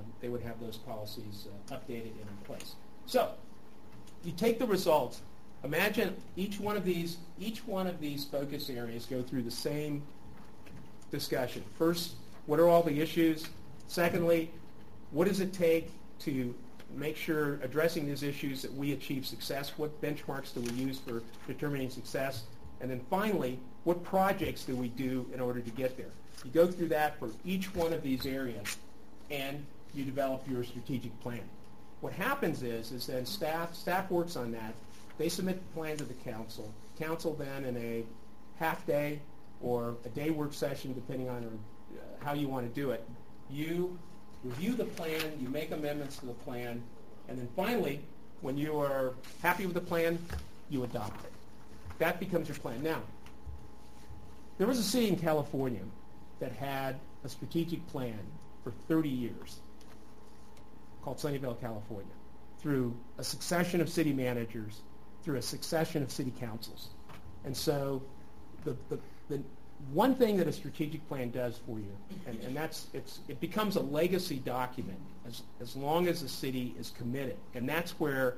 updated and in place. So you take the results. Imagine each one of these focus areas go through the same discussion. First, what are all the issues? Secondly, what does it take to make sure, addressing these issues, that we achieve success? What benchmarks do we use for determining success? And then finally, what projects do we do in order to get there? You go through that for each one of these areas, and you develop your strategic plan. What happens is then staff works on that. They submit the plan to the council. Council then, in a half day or a day work session, depending on how you want to do it, you review the plan, you make amendments to the plan, and then finally, when you are happy with the plan, you adopt it. that becomes your plan. Now, there was a city in California that had a strategic plan for 30 years called Sunnyvale, California, through a succession of city managers, through a succession of city councils. And so the one thing that a strategic plan does for you, and it becomes a legacy document as long as the city is committed. And that's where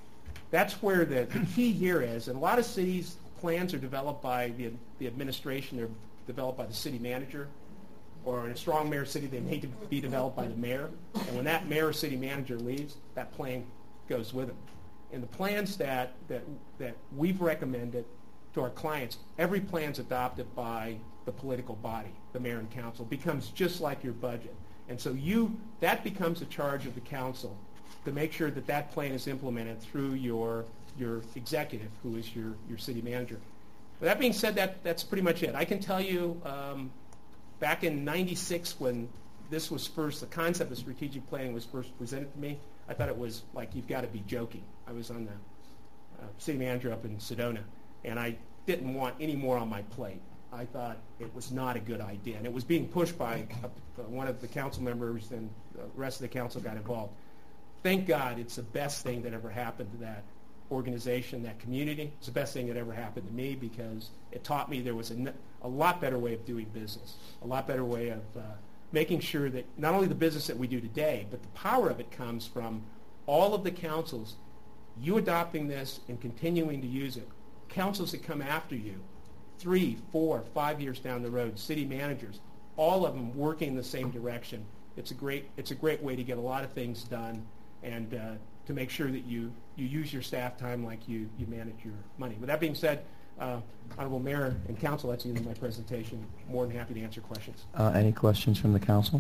the key here is. And a lot of cities' plans are developed by the administration. They're developed by the city manager. Or in a strong mayor city, they may be developed by the mayor. And when that mayor or city manager leaves, that plan goes with them. And the plans that we've recommended to our clients, every plan's adopted by the political body, the mayor and council, becomes just like your budget. And so that becomes a charge of the council to make sure that that plan is implemented through your executive, who is your city manager. But that being said, that's pretty much it. I can tell you, back in '96 when this was first, the concept of strategic planning was first presented to me, I thought it was like, you've got to be joking. I was on the city manager up in Sedona, and I didn't want any more on my plate. I thought it was not a good idea, and it was being pushed by one of the council members, and the rest of the council got involved. Thank God it's the best thing that ever happened to that organization, that community. It's the best thing that ever happened to me, because it taught me there was a lot better way of doing business, a lot better way of making sure that not only the business that we do today, but the power of it comes from all of the councils, you adopting this and continuing to use it. Councils that come after you, 3, 4, 5 years down the road, city managers, all of them working in the same direction. It's a great way to get a lot of things done, and to make sure that you use your staff time like you manage your money. With that being said, Honorable Mayor and Council, that's the end of my presentation. More than happy to answer questions. Any questions from the council?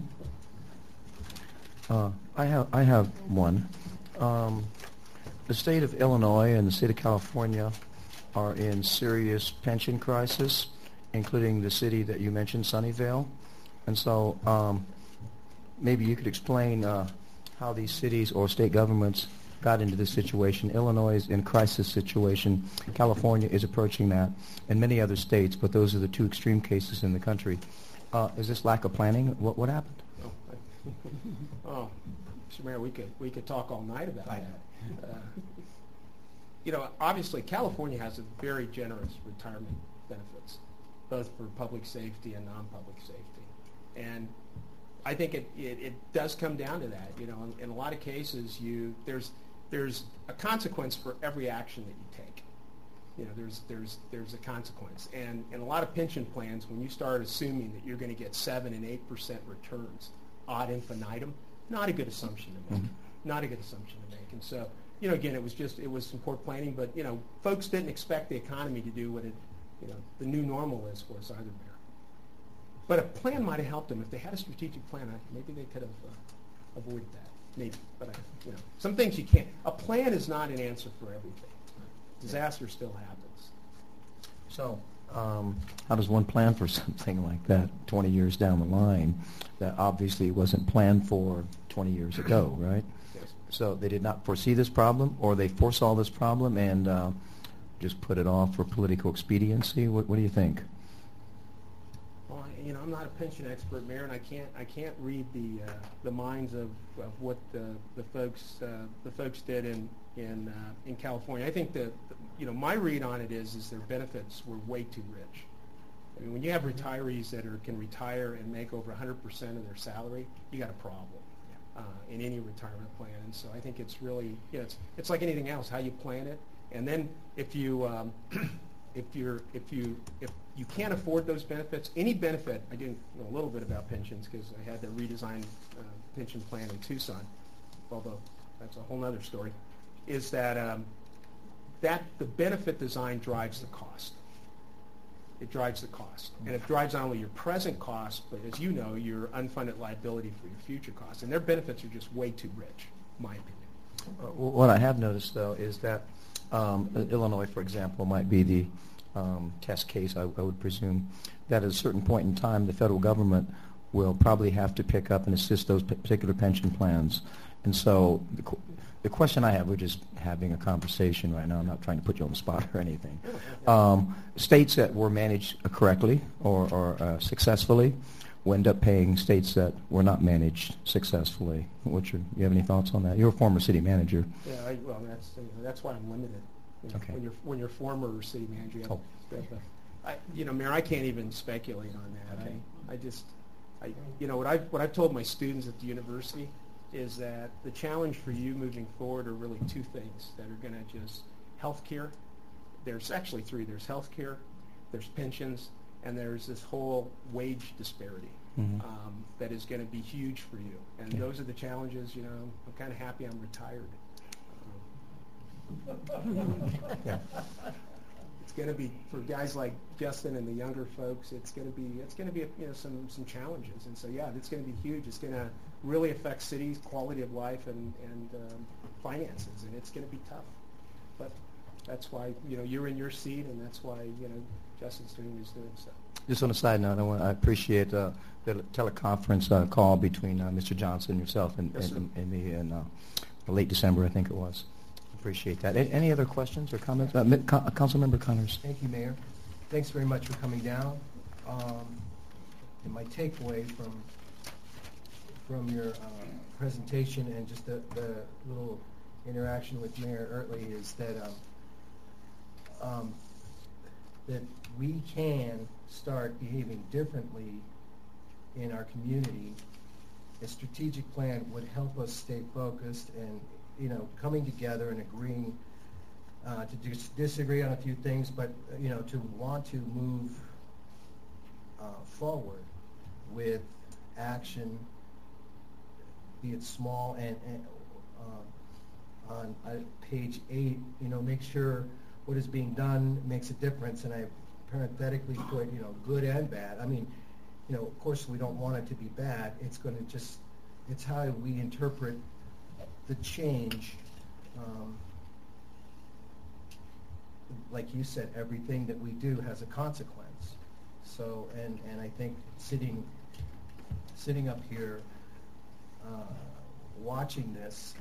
I have one. The state of Illinois and the state of California are in serious pension crisis, including the city that you mentioned, Sunnyvale. And so maybe you could explain how these cities or state governments got into this situation. Illinois is in crisis situation. California is approaching that, and many other states, but those are the two extreme cases in the country. Is this lack of planning? What happened? Oh, Mr. Mayor, we could talk all night about that. Obviously, California has a very generous retirement benefits, both for public safety and non-public safety. And I think it does come down to that. In a lot of cases, there's a consequence for every action that you take. There's a consequence. And in a lot of pension plans, when you start assuming that you're going to get 7 and 8% returns ad infinitum, not a good assumption to make. Not a good assumption to make. And so, again, it was some poor planning, but folks didn't expect the economy to do what the new normal is for us either, Mayor. But a plan might have helped them. If they had a strategic plan, maybe they could have avoided that. Maybe, but some things you can't. A plan is not an answer for everything. Disaster still happens. So, how does one plan for something like that 20 years down the line that obviously wasn't planned for 20 years ago, right? Yes. So they did not foresee this problem, or they foresaw this problem and just put it off for political expediency? What do you think? Well, I'm not a pension expert, Mayor, and I can't read the minds of what the folks did in California. I think that my read on it is their benefits were way too rich. I mean, when you have retirees that can retire and make over 100% of their salary, you got a problem in any retirement plan. And so I think it's really it's like anything else, how you plan it, and then if you can't afford those benefits, any benefit. I do know a little bit about pensions because I had to redesign pension plan in Tucson, although that's a whole other story, is that the benefit design drives the cost. It drives the cost. And it drives not only your present cost, but as you know, your unfunded liability for your future costs. And their benefits are just way too rich, in my opinion. What I have noticed, though, is that Illinois, for example, might be the test case, I would presume, that at a certain point in time, the federal government will probably have to pick up and assist those particular pension plans. And so the question I have, we're just having a conversation right now. I'm not trying to put you on the spot or anything. States that were managed correctly or successfully will end up paying states that were not managed successfully. You have any thoughts on that? You're a former city manager. Yeah, well, that's why I'm limited. Okay. When you're former city manager, Mayor, I can't even speculate on that. Okay. What I've told my students at the university is that the challenge for you moving forward are really two things that are going to just healthcare. There's actually three. There's healthcare, there's pensions, and there's this whole wage disparity that is going to be huge for you. And those are the challenges. I'm kind of happy I'm retired. Yeah. It's going to be for guys like Justin and the younger folks. It's going to be some challenges, and so it's going to be huge. It's going to really affect cities' quality of life and finances, and it's going to be tough. But that's why you're in your seat, and that's why Justin's doing what he's doing. So. Just on a side note, I appreciate the teleconference call between Mr. Johnson, yourself, and me in late December, I think it was. Appreciate that. Any other questions or comments? Councilmember Connors. Thank you, Mayor. Thanks very much for coming down. And my takeaway from your presentation and just the little interaction with Mayor Ertley is that that we can start behaving differently in our community. A strategic plan would help us stay focused and coming together and agreeing to disagree on a few things, but to want to move forward with action, be it small and on page 8, make sure what is being done makes a difference. And I parenthetically put good and bad. I mean, of course we don't want it to be bad. It's how we interpret the change. Like you said, everything that we do has a consequence. So, and I think sitting up here, watching this,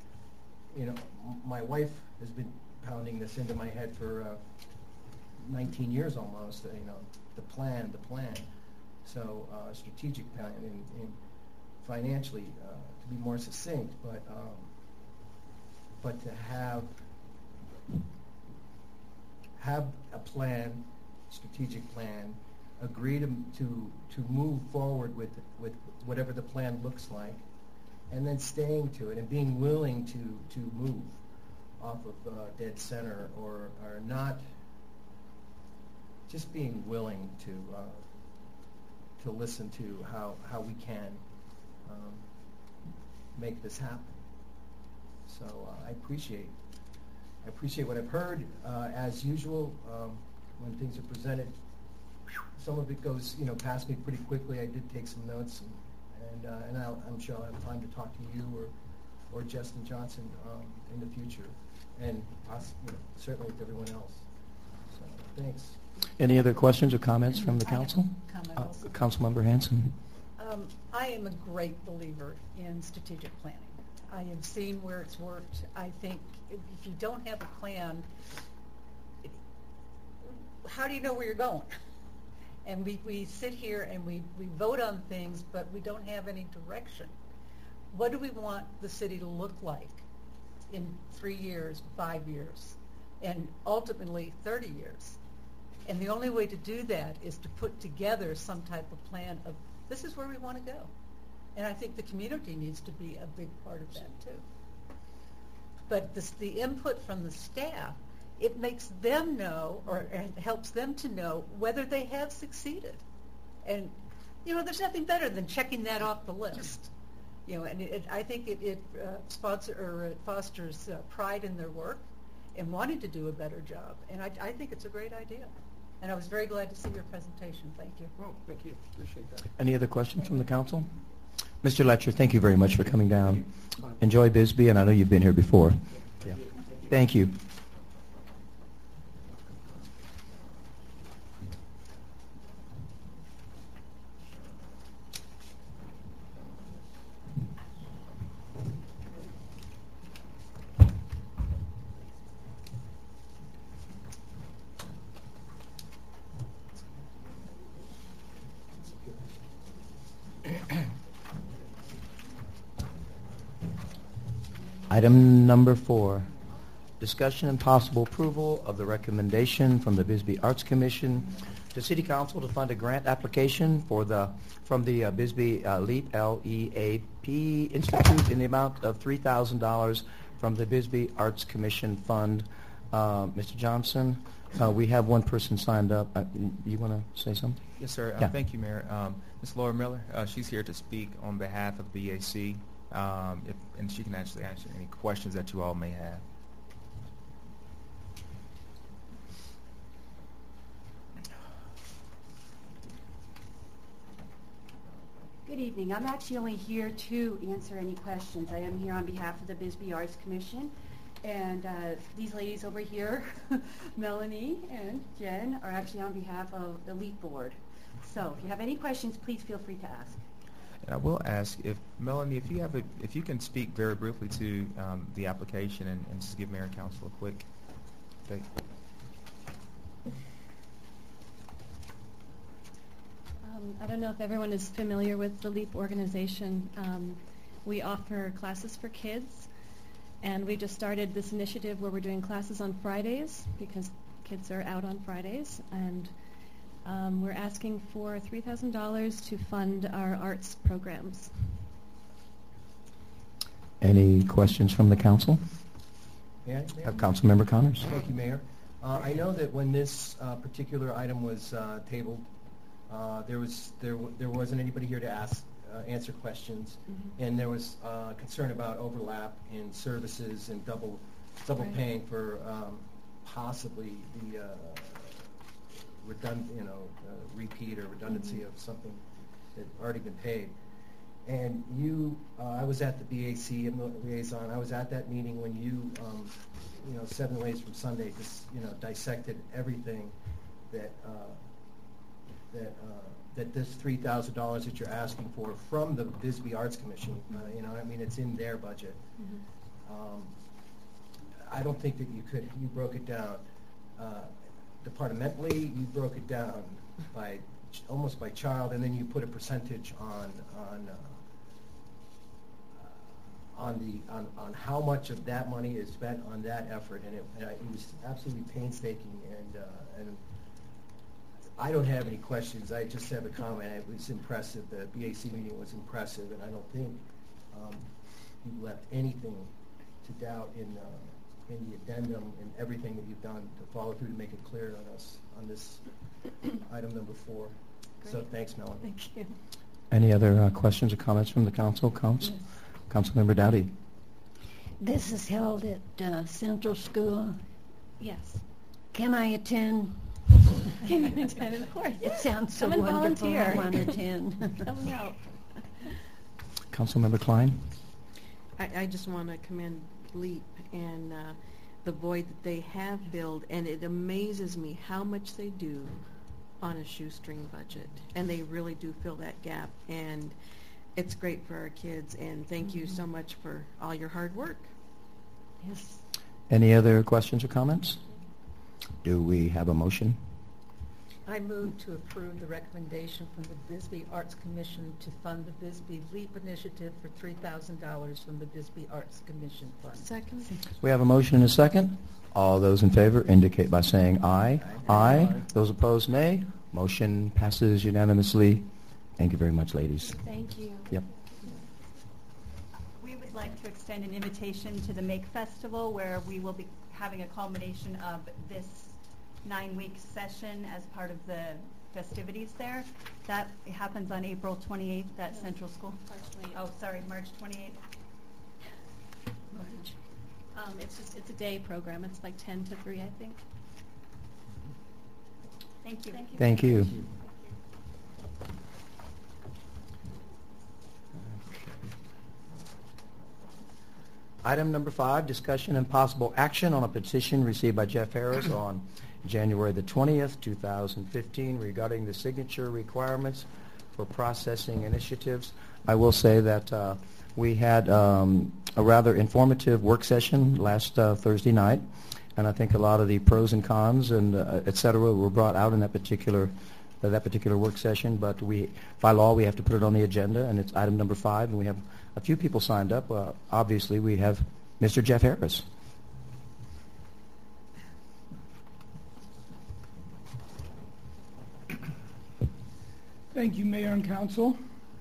my wife has been pounding this into my head for 19 years almost. The plan. So, strategic plan and financially, to be more succinct, but to have a plan, strategic plan, agree to move forward with whatever the plan looks like, and then staying to it and being willing to move off of dead center or not, just being willing to listen to how we can make this happen. So I appreciate what I've heard. As usual, when things are presented, some of it goes past me pretty quickly. I did take some notes, and I'm sure I'll have time to talk to you or Justin Johnson in the future, and certainly with everyone else. So thanks. Any other questions or comments from the council? Councilmember Hanson. I am a great believer in strategic planning. I have seen where it's worked. I think if you don't have a plan, how do you know where you're going? And we sit here and we vote on things, but we don't have any direction. What do we want the city to look like in 3 years, 5 years, and ultimately 30 years? And the only way to do that is to put together some type of plan of this is where we want to go. And I think the community needs to be a big part of that too. But the input from the staff, it makes them know and helps them to know whether they have succeeded. And, there's nothing better than checking that off the list. And I think it fosters pride in their work and wanting to do a better job. And I think it's a great idea. And I was very glad to see your presentation. Thank you. Well, thank you. Appreciate that. Any other questions from the council? Mr. Letcher, thank you very much for coming down. Enjoy Bisbee, and I know you've been here before. Yeah. Thank you. Item number 4, discussion and possible approval of the recommendation from the Bisbee Arts Commission to City Council to fund a grant application from the Bisbee LEAP, L-E-A-P Institute in the amount of $3,000 from the Bisbee Arts Commission Fund. Mr. Johnson, we have one person signed up. You want to say something? Yes, sir. Yeah. Thank you, Mayor. Ms. Laura Miller, she's here to speak on behalf of BAC, and she can actually answer any questions that you all may have. Good evening. I'm actually only here to answer any questions. I am here on behalf of the Bisbee Arts Commission. And these ladies over here, Melanie and Jen, are actually on behalf of the LEAP Board. So if you have any questions, please feel free to ask. And I will ask if Melanie, if you can speak very briefly to the application and just give Mayor and Council a quick update. I don't know if everyone is familiar with the LEAP organization. We offer classes for kids, and we just started this initiative where we're doing classes on Fridays because kids are out on Fridays, and we're asking for $3,000 to fund our arts programs. Any questions from the council? Mayor? Councilmember Connors. Thank you, Mayor. I know that when this particular item was tabled, there wasn't anybody here to answer questions, and there was concern about overlap in services and double Right. paying for possibly the repeat or redundancy of something that already been paid. And I was at the BAC liaison. I was at that meeting when you 7 Ways from Sunday just dissected everything that this $3,000 that you're asking for from the Bisbee Arts Commission, it's in their budget. I don't think that you broke it down. Departmentally, you broke it down almost by child, and then you put a percentage on how much of that money is spent on that effort, and it was absolutely painstaking, and I don't have any questions. I just have a comment. It was impressive. The BAC meeting was impressive, and I don't think you left anything to doubt in the addendum and everything that you've done to follow through to make it clear on this item number 4. Great. So thanks, Melanie. Thank you. Any other questions or comments from the council? Councilmember Dowdy. This is held at Central School. Yes. Can I attend? Can you attend? Of course. It sounds so Come and wonderful. volunteer. I want to attend. Come and help. Councilmember Klein. I just want to commend LEAP and the void that they have built, and it amazes me how much they do on a shoestring budget, and they really do fill that gap, and it's great for our kids, and thank you so much for all your hard work. Yes. Any other questions or comments? Do we have a motion? I move to approve the recommendation from the Bisbee Arts Commission to fund the Bisbee LEAP initiative for $3,000 from the Bisbee Arts Commission Fund. Second. We have a motion and a second. All those in favor indicate by saying aye. Aye. Those opposed, nay. Motion passes unanimously. Thank you very much, ladies. Thank you. Yep. We would like to extend an invitation to the Make Festival, where we will be having a culmination of this 9-week session as part of the festivities there. That happens on April 28th at Central School. March 28th. It's a day program. It's like 10 to 3, I think. Thank you. Thank you. Item number 5, discussion and possible action on a petition received by Jeff Harris on January the 20th, 2015, regarding the signature requirements for processing initiatives. I will say that we had a rather informative work session last Thursday night, and I think a lot of the pros and cons and et cetera were brought out in that particular work session. But by law, we have to put it on the agenda, and it's item number 5, and we have a few people signed up. Obviously, we have Mr. Jeff Harris. Thank you, Mayor and Council.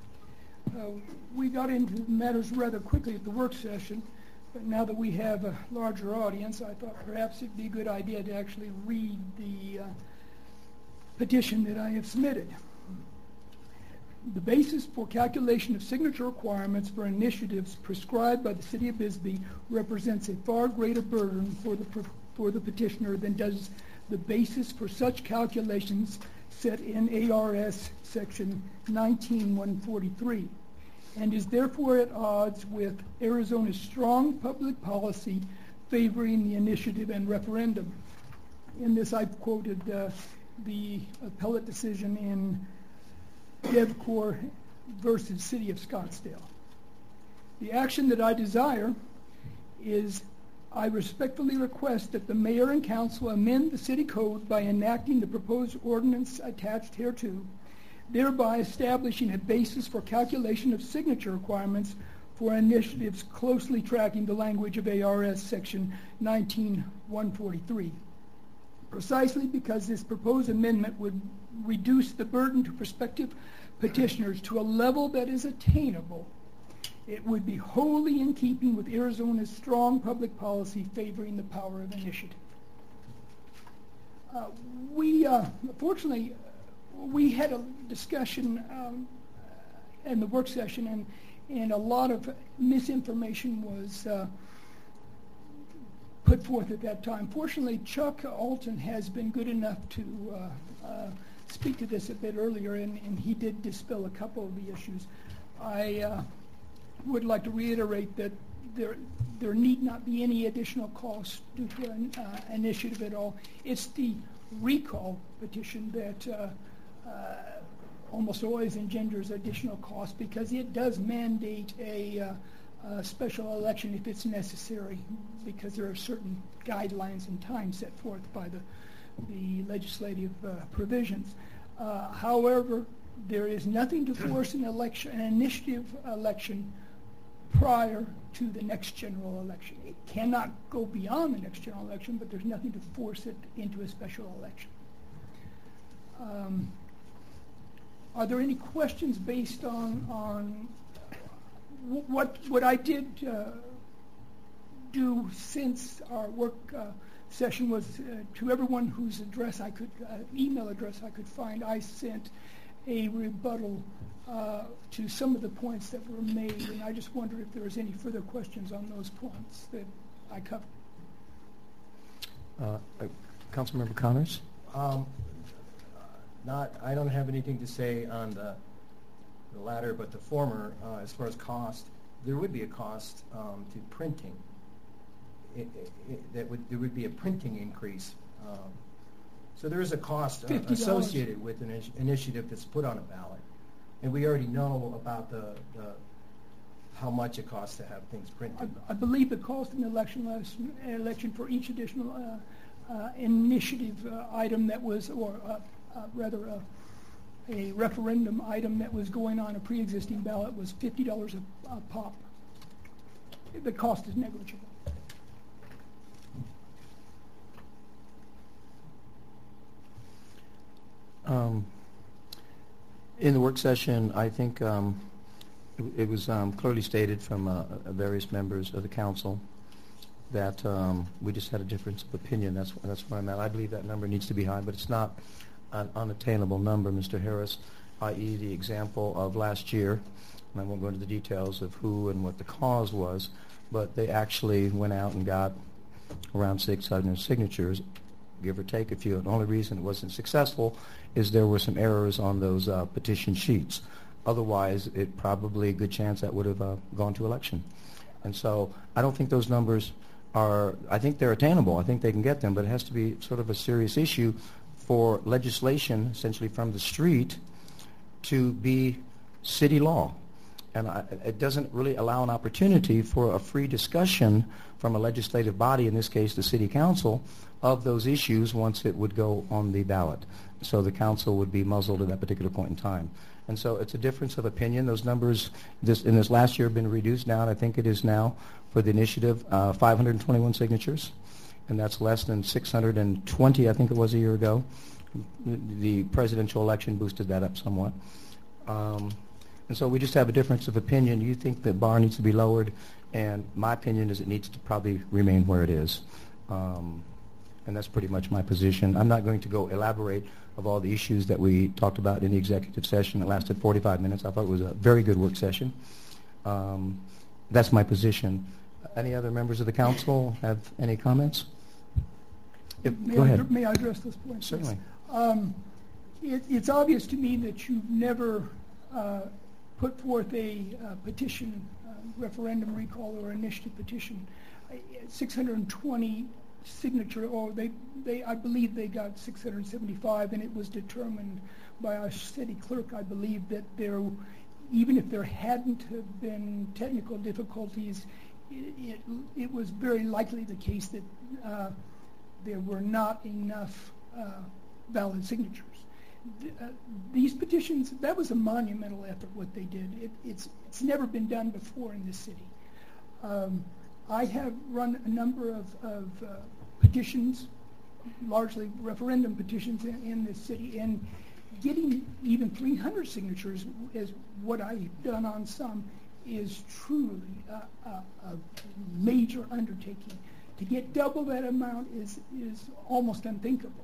We got into matters rather quickly at the work session, but now that we have a larger audience, I thought perhaps it'd be a good idea to actually read the petition that I have submitted. The basis for calculation of signature requirements for initiatives prescribed by the City of Bisbee represents a far greater burden for the petitioner than does the basis for such calculations set in ARS Section 19143, and is therefore at odds with Arizona's strong public policy favoring the initiative and referendum. In this, I've quoted the appellate decision in DevCorp versus City of Scottsdale. The action that I desire is I respectfully request that the mayor and council amend the city code by enacting the proposed ordinance attached hereto, thereby establishing a basis for calculation of signature requirements for initiatives closely tracking the language of ARS Section 19143. Precisely because this proposed amendment would reduce the burden to prospective petitioners to a level that is attainable, it would be wholly in keeping with Arizona's strong public policy favoring the power of initiative. Fortunately, we had a discussion in the work session, and a lot of misinformation was put forth at that time. Fortunately, Chuck Alton has been good enough to speak to this a bit earlier, and he did dispel a couple of the issues. I would like to reiterate that there need not be any additional cost due to an initiative at all. It's the recall petition that almost always engenders additional cost because it does mandate a special election if it's necessary, because there are certain guidelines and times set forth by the legislative provisions. However, there is nothing to force an initiative election prior to the next general election. It cannot go beyond the next general election, but there's nothing to force it into a special election. Are there any questions based on what I did do since our work session was to everyone whose address I could, email address I could find, I sent a rebuttal to some of the points that were made, and I just wonder if there was any further questions on those points that I covered. Councilmember Connors? I don't have anything to say on the latter, but the former, as far as cost, there would be a cost to printing. There would be a printing increase. So there is a cost associated with an initiative that's put on a ballot. And we already know about how much it costs to have things printed. I believe the cost in the election for each additional initiative item that was, or rather a referendum item that was going on a pre-existing ballot was $50 a pop. The cost is negligible. In the work session, I think it was clearly stated from various members of the council that we just had a difference of opinion. That's where I'm at. I believe that number needs to be high, but it's not an unattainable number, Mr. Harris, i.e. the example of last year, and I won't go into the details of who and what the cause was, but they actually went out and got around 600 signatures, give or take a few. And the only reason it wasn't successful is there were some errors on those petition sheets. Otherwise, it probably a good chance that would have gone to election. And so I don't think those numbers are, I think they're attainable. I think they can get them, but it has to be sort of a serious issue for legislation, essentially from the street, to be city law. And it doesn't really allow an opportunity for a free discussion from a legislative body, in this case the city council, of those issues once it would go on the ballot. So the council would be muzzled at that particular point in time. And so it's a difference of opinion. Those numbers in this last year have been reduced down. I think it is now for the initiative, 521 signatures, and that's less than 620, I think it was a year ago. The presidential election boosted that up somewhat. And so we just have a difference of opinion. You think the bar needs to be lowered, and my opinion is it needs to probably remain where it is. And that's pretty much my position. I'm not going to go elaborate of all the issues that we talked about in the executive session. It lasted 45 minutes. I thought it was a very good work session. That's my position. Any other members of the council have any comments? Go ahead. May I address this point? Certainly. It's obvious to me that you've never put forth a petition, referendum recall or initiative petition. 620 signature, or I believe they got 675, and it was determined by our city clerk, I believe, that even if there hadn't have been technical difficulties, it was very likely the case that there were not enough valid signatures. These petitions, that was a monumental effort what they did. It's never been done before in this city. I have run a number of petitions, largely referendum petitions in this city, and getting even 300 signatures is what I've done on some is truly a major undertaking. To get double that amount is almost unthinkable.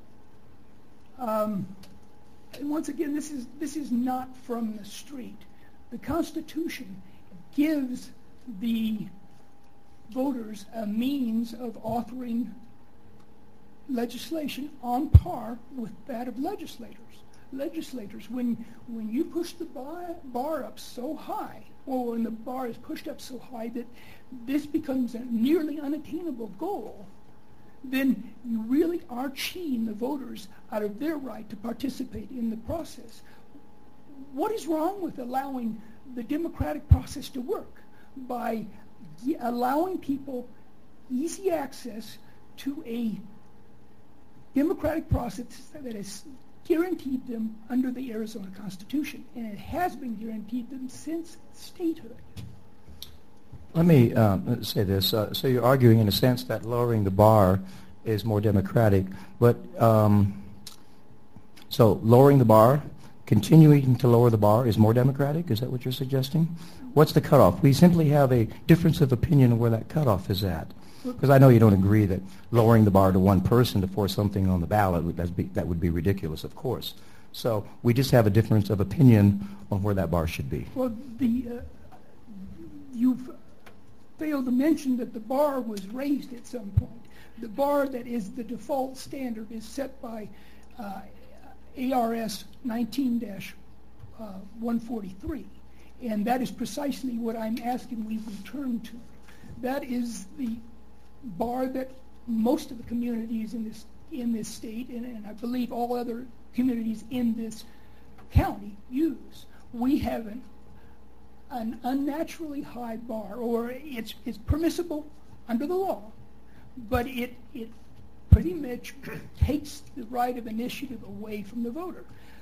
And once again, this is not from the street. The Constitution gives the voters a means of authoring legislation on par with that of legislators. When you push the bar up so high, or when the bar is pushed up so high that this becomes a nearly unattainable goal, then you really are cheating the voters out of their right to participate in the process. What is wrong with allowing the democratic process to work by allowing people easy access to a democratic process that is guaranteed them under the Arizona Constitution, and it has been guaranteed them since statehood. Let me say this. So you're arguing in a sense that lowering the bar is more democratic, but so lowering the bar, continuing to lower the bar is more democratic? Is that what you're suggesting? What's the cutoff? We simply have a difference of opinion of where that cutoff is at. Because I know you don't agree that lowering the bar to one person to force something on the ballot, that would be ridiculous, of course. So we just have a difference of opinion on where that bar should be. Well, you've failed to mention that the bar was raised at some point. The bar that is the default standard is set by ARS 19-143, and that is precisely what I'm asking we return to. That is the bar that most of the communities in this state, and I believe all other communities in this county use. We have an unnaturally high bar, or it's permissible under the law, but it pretty much takes the right of initiative away from the voter.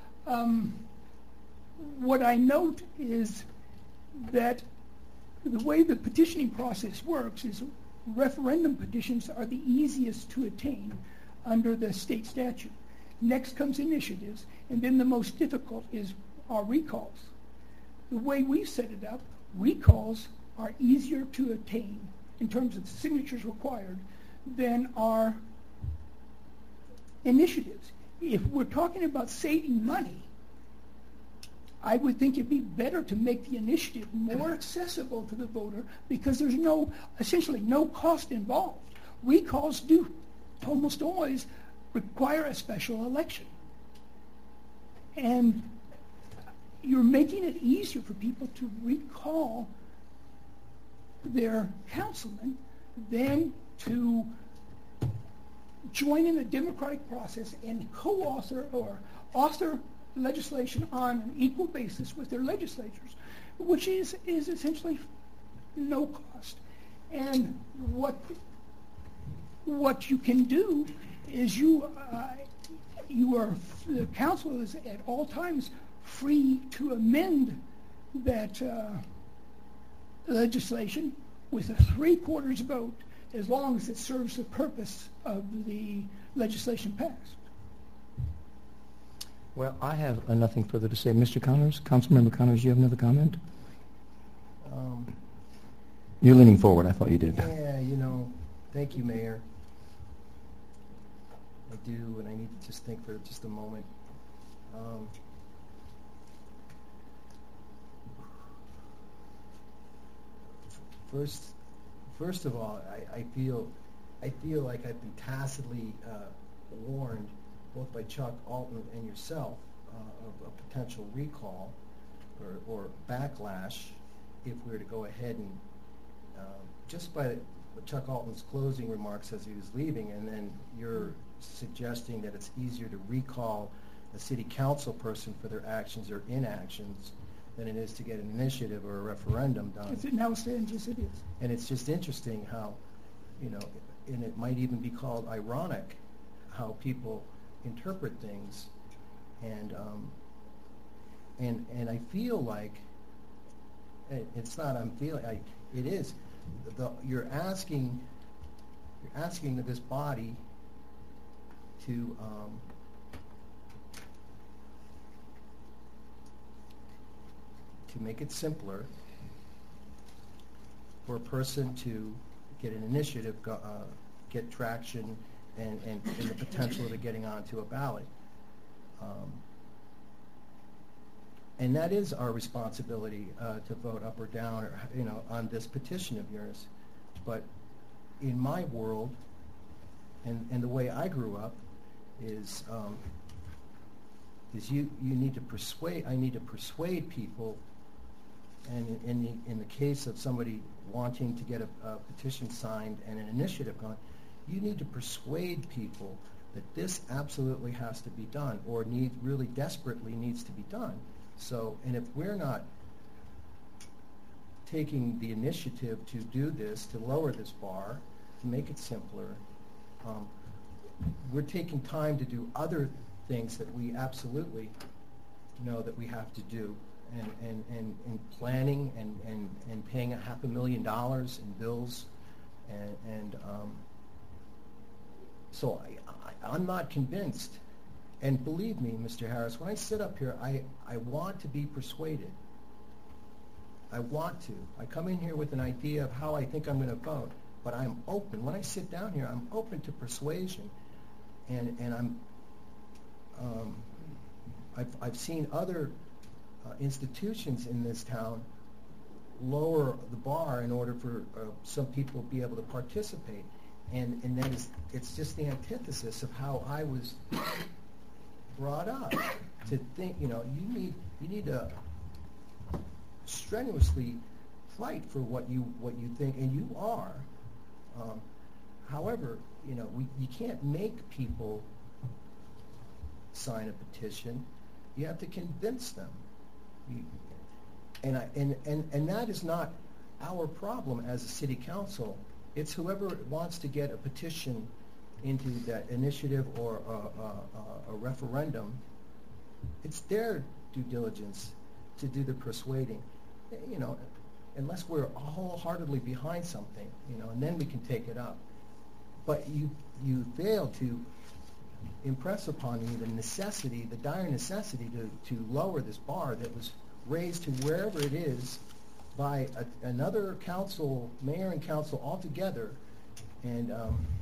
What I note is that the way the petitioning process works is referendum petitions are the easiest to attain under the state statute. Next comes initiatives, and then the most difficult are recalls. The way we've set it up, recalls are easier to attain in terms of signatures required than are initiatives. If we're talking about saving money, I would think it'd be better to make the initiative more accessible to the voter because there's essentially no cost involved. Recalls do almost always require a special election. And you're making it easier for people to recall their councilman than to join in the democratic process and co-author or author legislation on an equal basis with their legislatures, which is essentially no cost. And what you can do is the council is at all times free to amend that legislation with a 3/4 vote, as long as it serves the purpose of the legislation passed. Well, I have nothing further to say. Mr. Connors, Councilmember Connors, you have another comment? You're leaning forward. I thought you did. Yeah, thank you, Mayor. I do, and I need to just think for just a moment. First of all, I feel like I've been tacitly warned, both by Chuck Alton and yourself, of a potential recall or backlash if we were to go ahead and, just by Chuck Alton's closing remarks as he was leaving, and then you're suggesting that it's easier to recall a city council person for their actions or inactions than it is to get an initiative or a referendum done. As it now stands, yes, it is. And it's just interesting how, and it might even be called ironic, how people interpret things, and I feel like it's not. It is. You're asking this body to make it simpler for a person to get an initiative, get traction, and the potential of getting onto a ballot. And that is our responsibility to vote up or down, or on this petition of yours. But in my world, and the way I grew up, is you need to persuade. I need to persuade people. And in the case of somebody wanting to get a petition signed and an initiative going, you need to persuade people that this absolutely has to be done, or really desperately needs to be done. So, and if we're not taking the initiative to do this, to lower this bar, to make it simpler, we're taking time to do other things that we absolutely know that we have to do. And planning and paying $500,000 in bills, and so I'm not convinced. And believe me, Mr. Harris, when I sit up here, I want to be persuaded. I want to. I come in here with an idea of how I think I'm going to vote, but I'm open. When I sit down here, I'm open to persuasion, and I've seen other institutions in this town lower the bar in order for some people to be able to participate, and that is, it's just the antithesis of how I was brought up to think. You need to strenuously fight for what you think, and you are. However, you can't make people sign a petition. You have to convince them. And that is not our problem as a city council. It's whoever wants to get a petition into that initiative or a referendum. It's their due diligence to do the persuading. Unless we're wholeheartedly behind something, and then we can take it up. But you fail to impress upon me the dire necessity to lower this bar that was raised to wherever it is by another council, mayor and council all together, and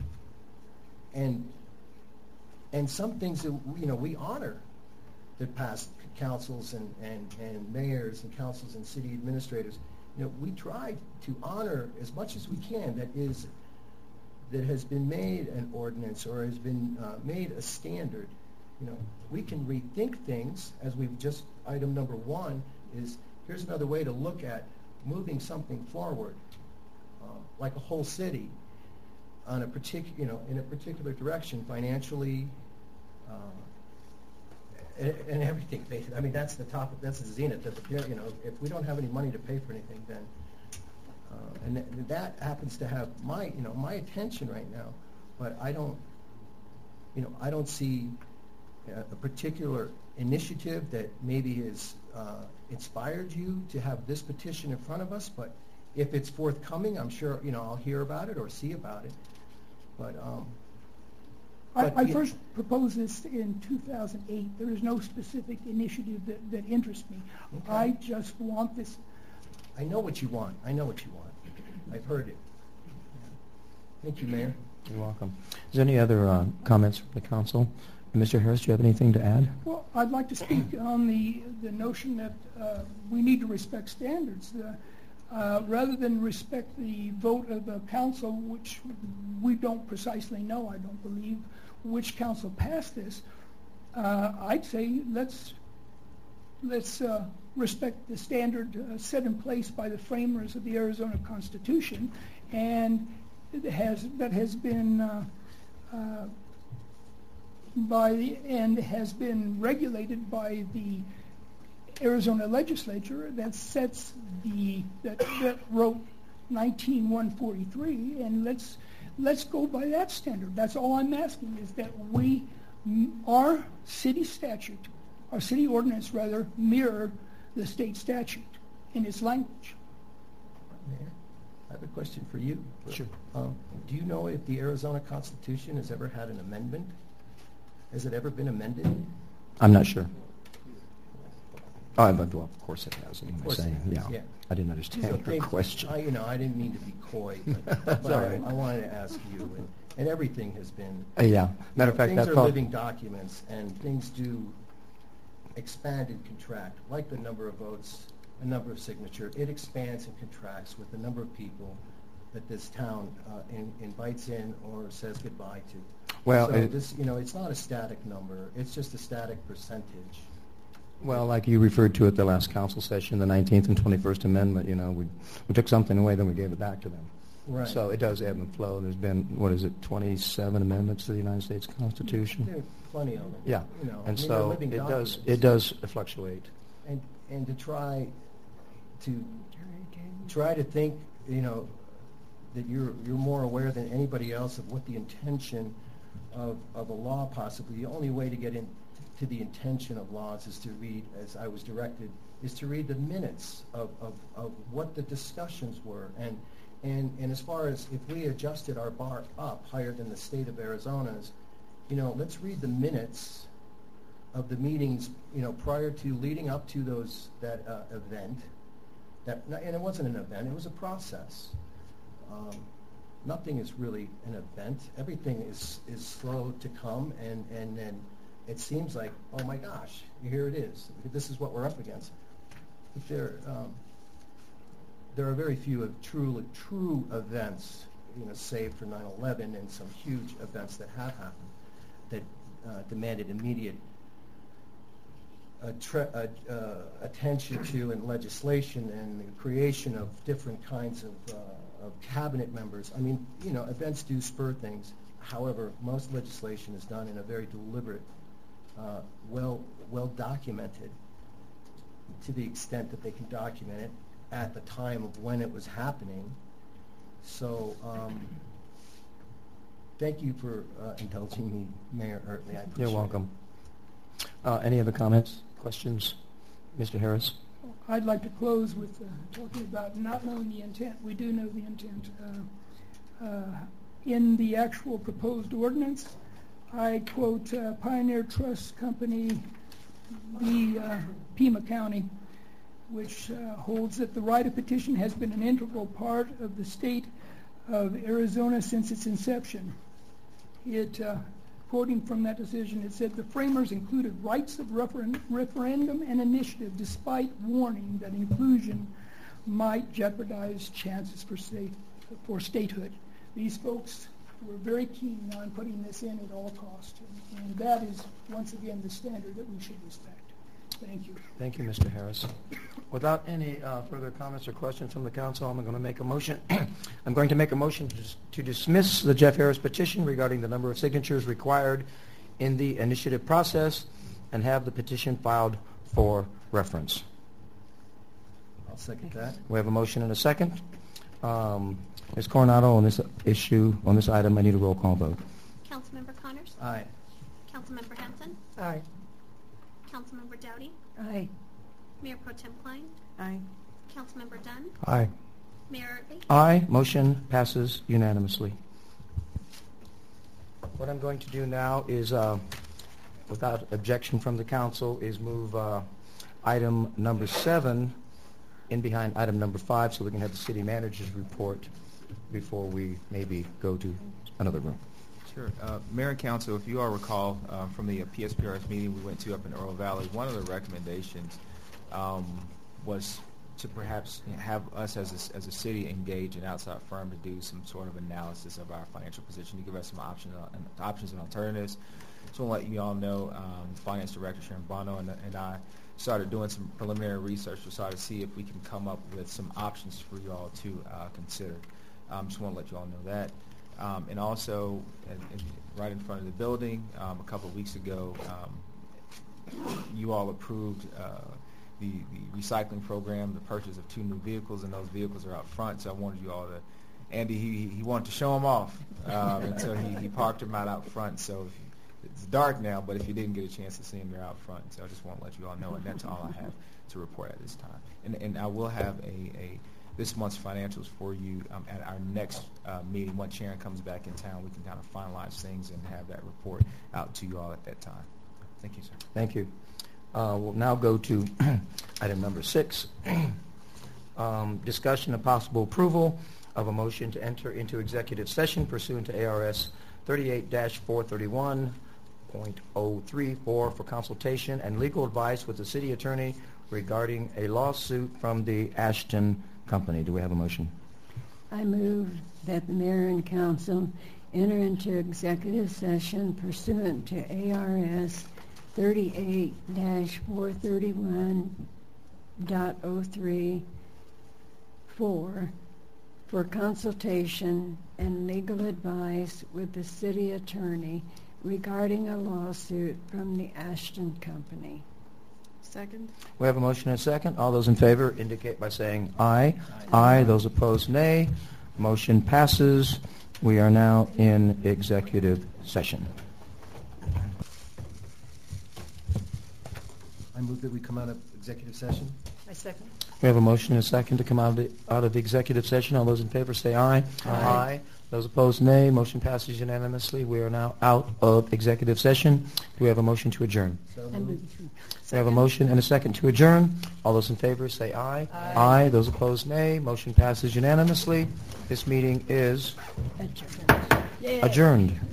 some things that we honor the past councils and mayors and councils and city administrators. We try to honor as much as we can that has been made an ordinance or has been made a standard. We can rethink things, as we've just, item number 1 is, here's another way to look at moving something forward, like a whole city, on a particular, in a particular direction, financially, and everything. I mean, that's the top. That's the zenith. If we don't have any money to pay for anything, then and that happens to have my attention right now. But I don't see a particular initiative that maybe has inspired you to have this petition in front of us. But if it's forthcoming, I'm sure, I'll hear about it or see about it. But, I first proposed this in 2008. There is no specific initiative that interests me. Okay. I just want this. I know what you want. I've heard it. Thank you, Mayor. You're welcome. Is there any other comments from the council? Mr. Harris, do you have anything to add? Well, I'd like to speak on the notion that we need to respect standards. Rather than respect the vote of the council, which we don't precisely know, I don't believe, which council passed this, I'd say let's respect the standard set in place by the framers of the Arizona Constitution, and has been has been regulated by the Arizona legislature that sets that wrote 19143, and let's go by that standard. That's all I'm asking, is that our city ordinance rather, mirror the state statute in its language. Mayor, I have a question for you. Sure. Do you know if the Arizona Constitution has ever had an amendment? Has it ever been amended? I'm not sure. Oh, well, of course it has. Of course it has, yeah. I didn't understand your question. I didn't mean to be coy, but That's all right. I wanted to ask you, and everything has been. Yeah. Matter of fact, things are living documents, and things do expand and contract, like the number of votes, a number of signatures. It expands and contracts with the number of people that this town invites in or says goodbye to. Well, so it's not a static number. It's just a static percentage. Well, like you referred to at the last council session, the 19th and 21st Amendment, we took something away, then we gave it back to them. Right. So it does ebb and flow. There's been, 27 amendments to the United States Constitution? There are plenty of them. Yeah. And so it does fluctuate. And to try to think, that you're more aware than anybody else of what the intention of a law possibly. The only way to get into the intention of laws is to read, as I was directed, is to read the minutes of what the discussions were. And as far as if we adjusted our bar up higher than the state of Arizona's, let's read the minutes of the meetings, prior to leading up to that event. And it wasn't an event; it was a process. Nothing is really an event. Everything is slow to come, and then it seems like, oh my gosh, here it is. This is what we're up against. But there are very few true events, save for 9/11 and some huge events that have happened that demanded immediate attention to and legislation and the creation of different kinds of cabinet members. I mean, events do spur things. However, most legislation is done in a very deliberate, well documented, to the extent that they can document it at the time of when it was happening. So, thank you for indulging me, Mayor Ertley. I appreciate You're welcome. Any other comments, questions? Mr. Harris? I'd like to close with talking about not knowing the intent. We do know the intent. In the actual proposed ordinance, I quote Pioneer Trust Company v. Pima County, which holds that the right of petition has been an integral part of the state of Arizona since its inception. Quoting from that decision, it said, the framers included rights of referendum and initiative despite warning that inclusion might jeopardize chances for statehood. These folks were very keen on putting this in at all costs, and that is, once again, the standard that we should respect. Thank you. Thank you, Mr. Harris. Without any further comments or questions from the council, I'm going to make a motion. I'm going to make a motion to dismiss the Jeff Harris petition regarding the number of signatures required in the initiative process and have the petition filed for reference. I'll second that. We have a motion and a second. Ms. Coronado, on this issue, on this item, I need a roll call vote. Councilmember Connors? Aye. Councilmember Hanson? Aye. Councilmember Dowdy? Aye. Mayor Pro Tem Klein? Aye. Councilmember Dunn? Aye. Mayor Utley? Aye. Motion passes unanimously. What I'm going to do now is, without objection from the council, is move item number 7 in behind item number 5 so we can have the city manager's report before we maybe go to another room. Sure. Mayor and Council, if you all recall from the PSPRS meeting we went to up in Earl Valley, one of the recommendations was to perhaps have us as a city engage an outside firm to do some sort of analysis of our financial position, to give us some options and alternatives. So I'll let you all know, Finance Director Sharon Bono and I started doing some preliminary research to try to see if we can come up with some options for you all to consider. Just want to let you all know that. And also, right in front of the building, a couple of weeks ago, you all approved the recycling program, the purchase of 2 new vehicles, and those vehicles are out front. So I wanted you all to, Andy, he wanted to show them off, and so he parked them out front. So it's dark now, but if you didn't get a chance to see them, they're out front. So I just want to let you all know, and that's all I have to report at this time. And I will have this month's financials for you at our next meeting. Once Sharon comes back in town, we can kind of finalize things and have that report out to you all at that time. Thank you, sir. Thank you. We'll now go to item number 6, discussion of possible approval of a motion to enter into executive session pursuant to ARS 38-431.034 for consultation and legal advice with the city attorney regarding a lawsuit from the Ashton Company. Do we have a motion? I move that the mayor and council enter into executive session pursuant to ARS 38-431.034 for consultation and legal advice with the city attorney regarding a lawsuit from the Ashton Company. Second. We have a motion and a second. All those in favor indicate by saying aye. Aye. Those opposed, nay. Motion passes. We are now in executive session. I move that we come out of executive session. I second. We have a motion and a second to come out of executive session. All those in favor say aye. Aye. Those opposed, nay. Motion passes unanimously. We are now out of executive session. Do we have a motion to adjourn? So moved. We have a motion and a second to adjourn. All those in favor say aye. Aye. Those opposed, nay. Motion passes unanimously. This meeting is adjourned.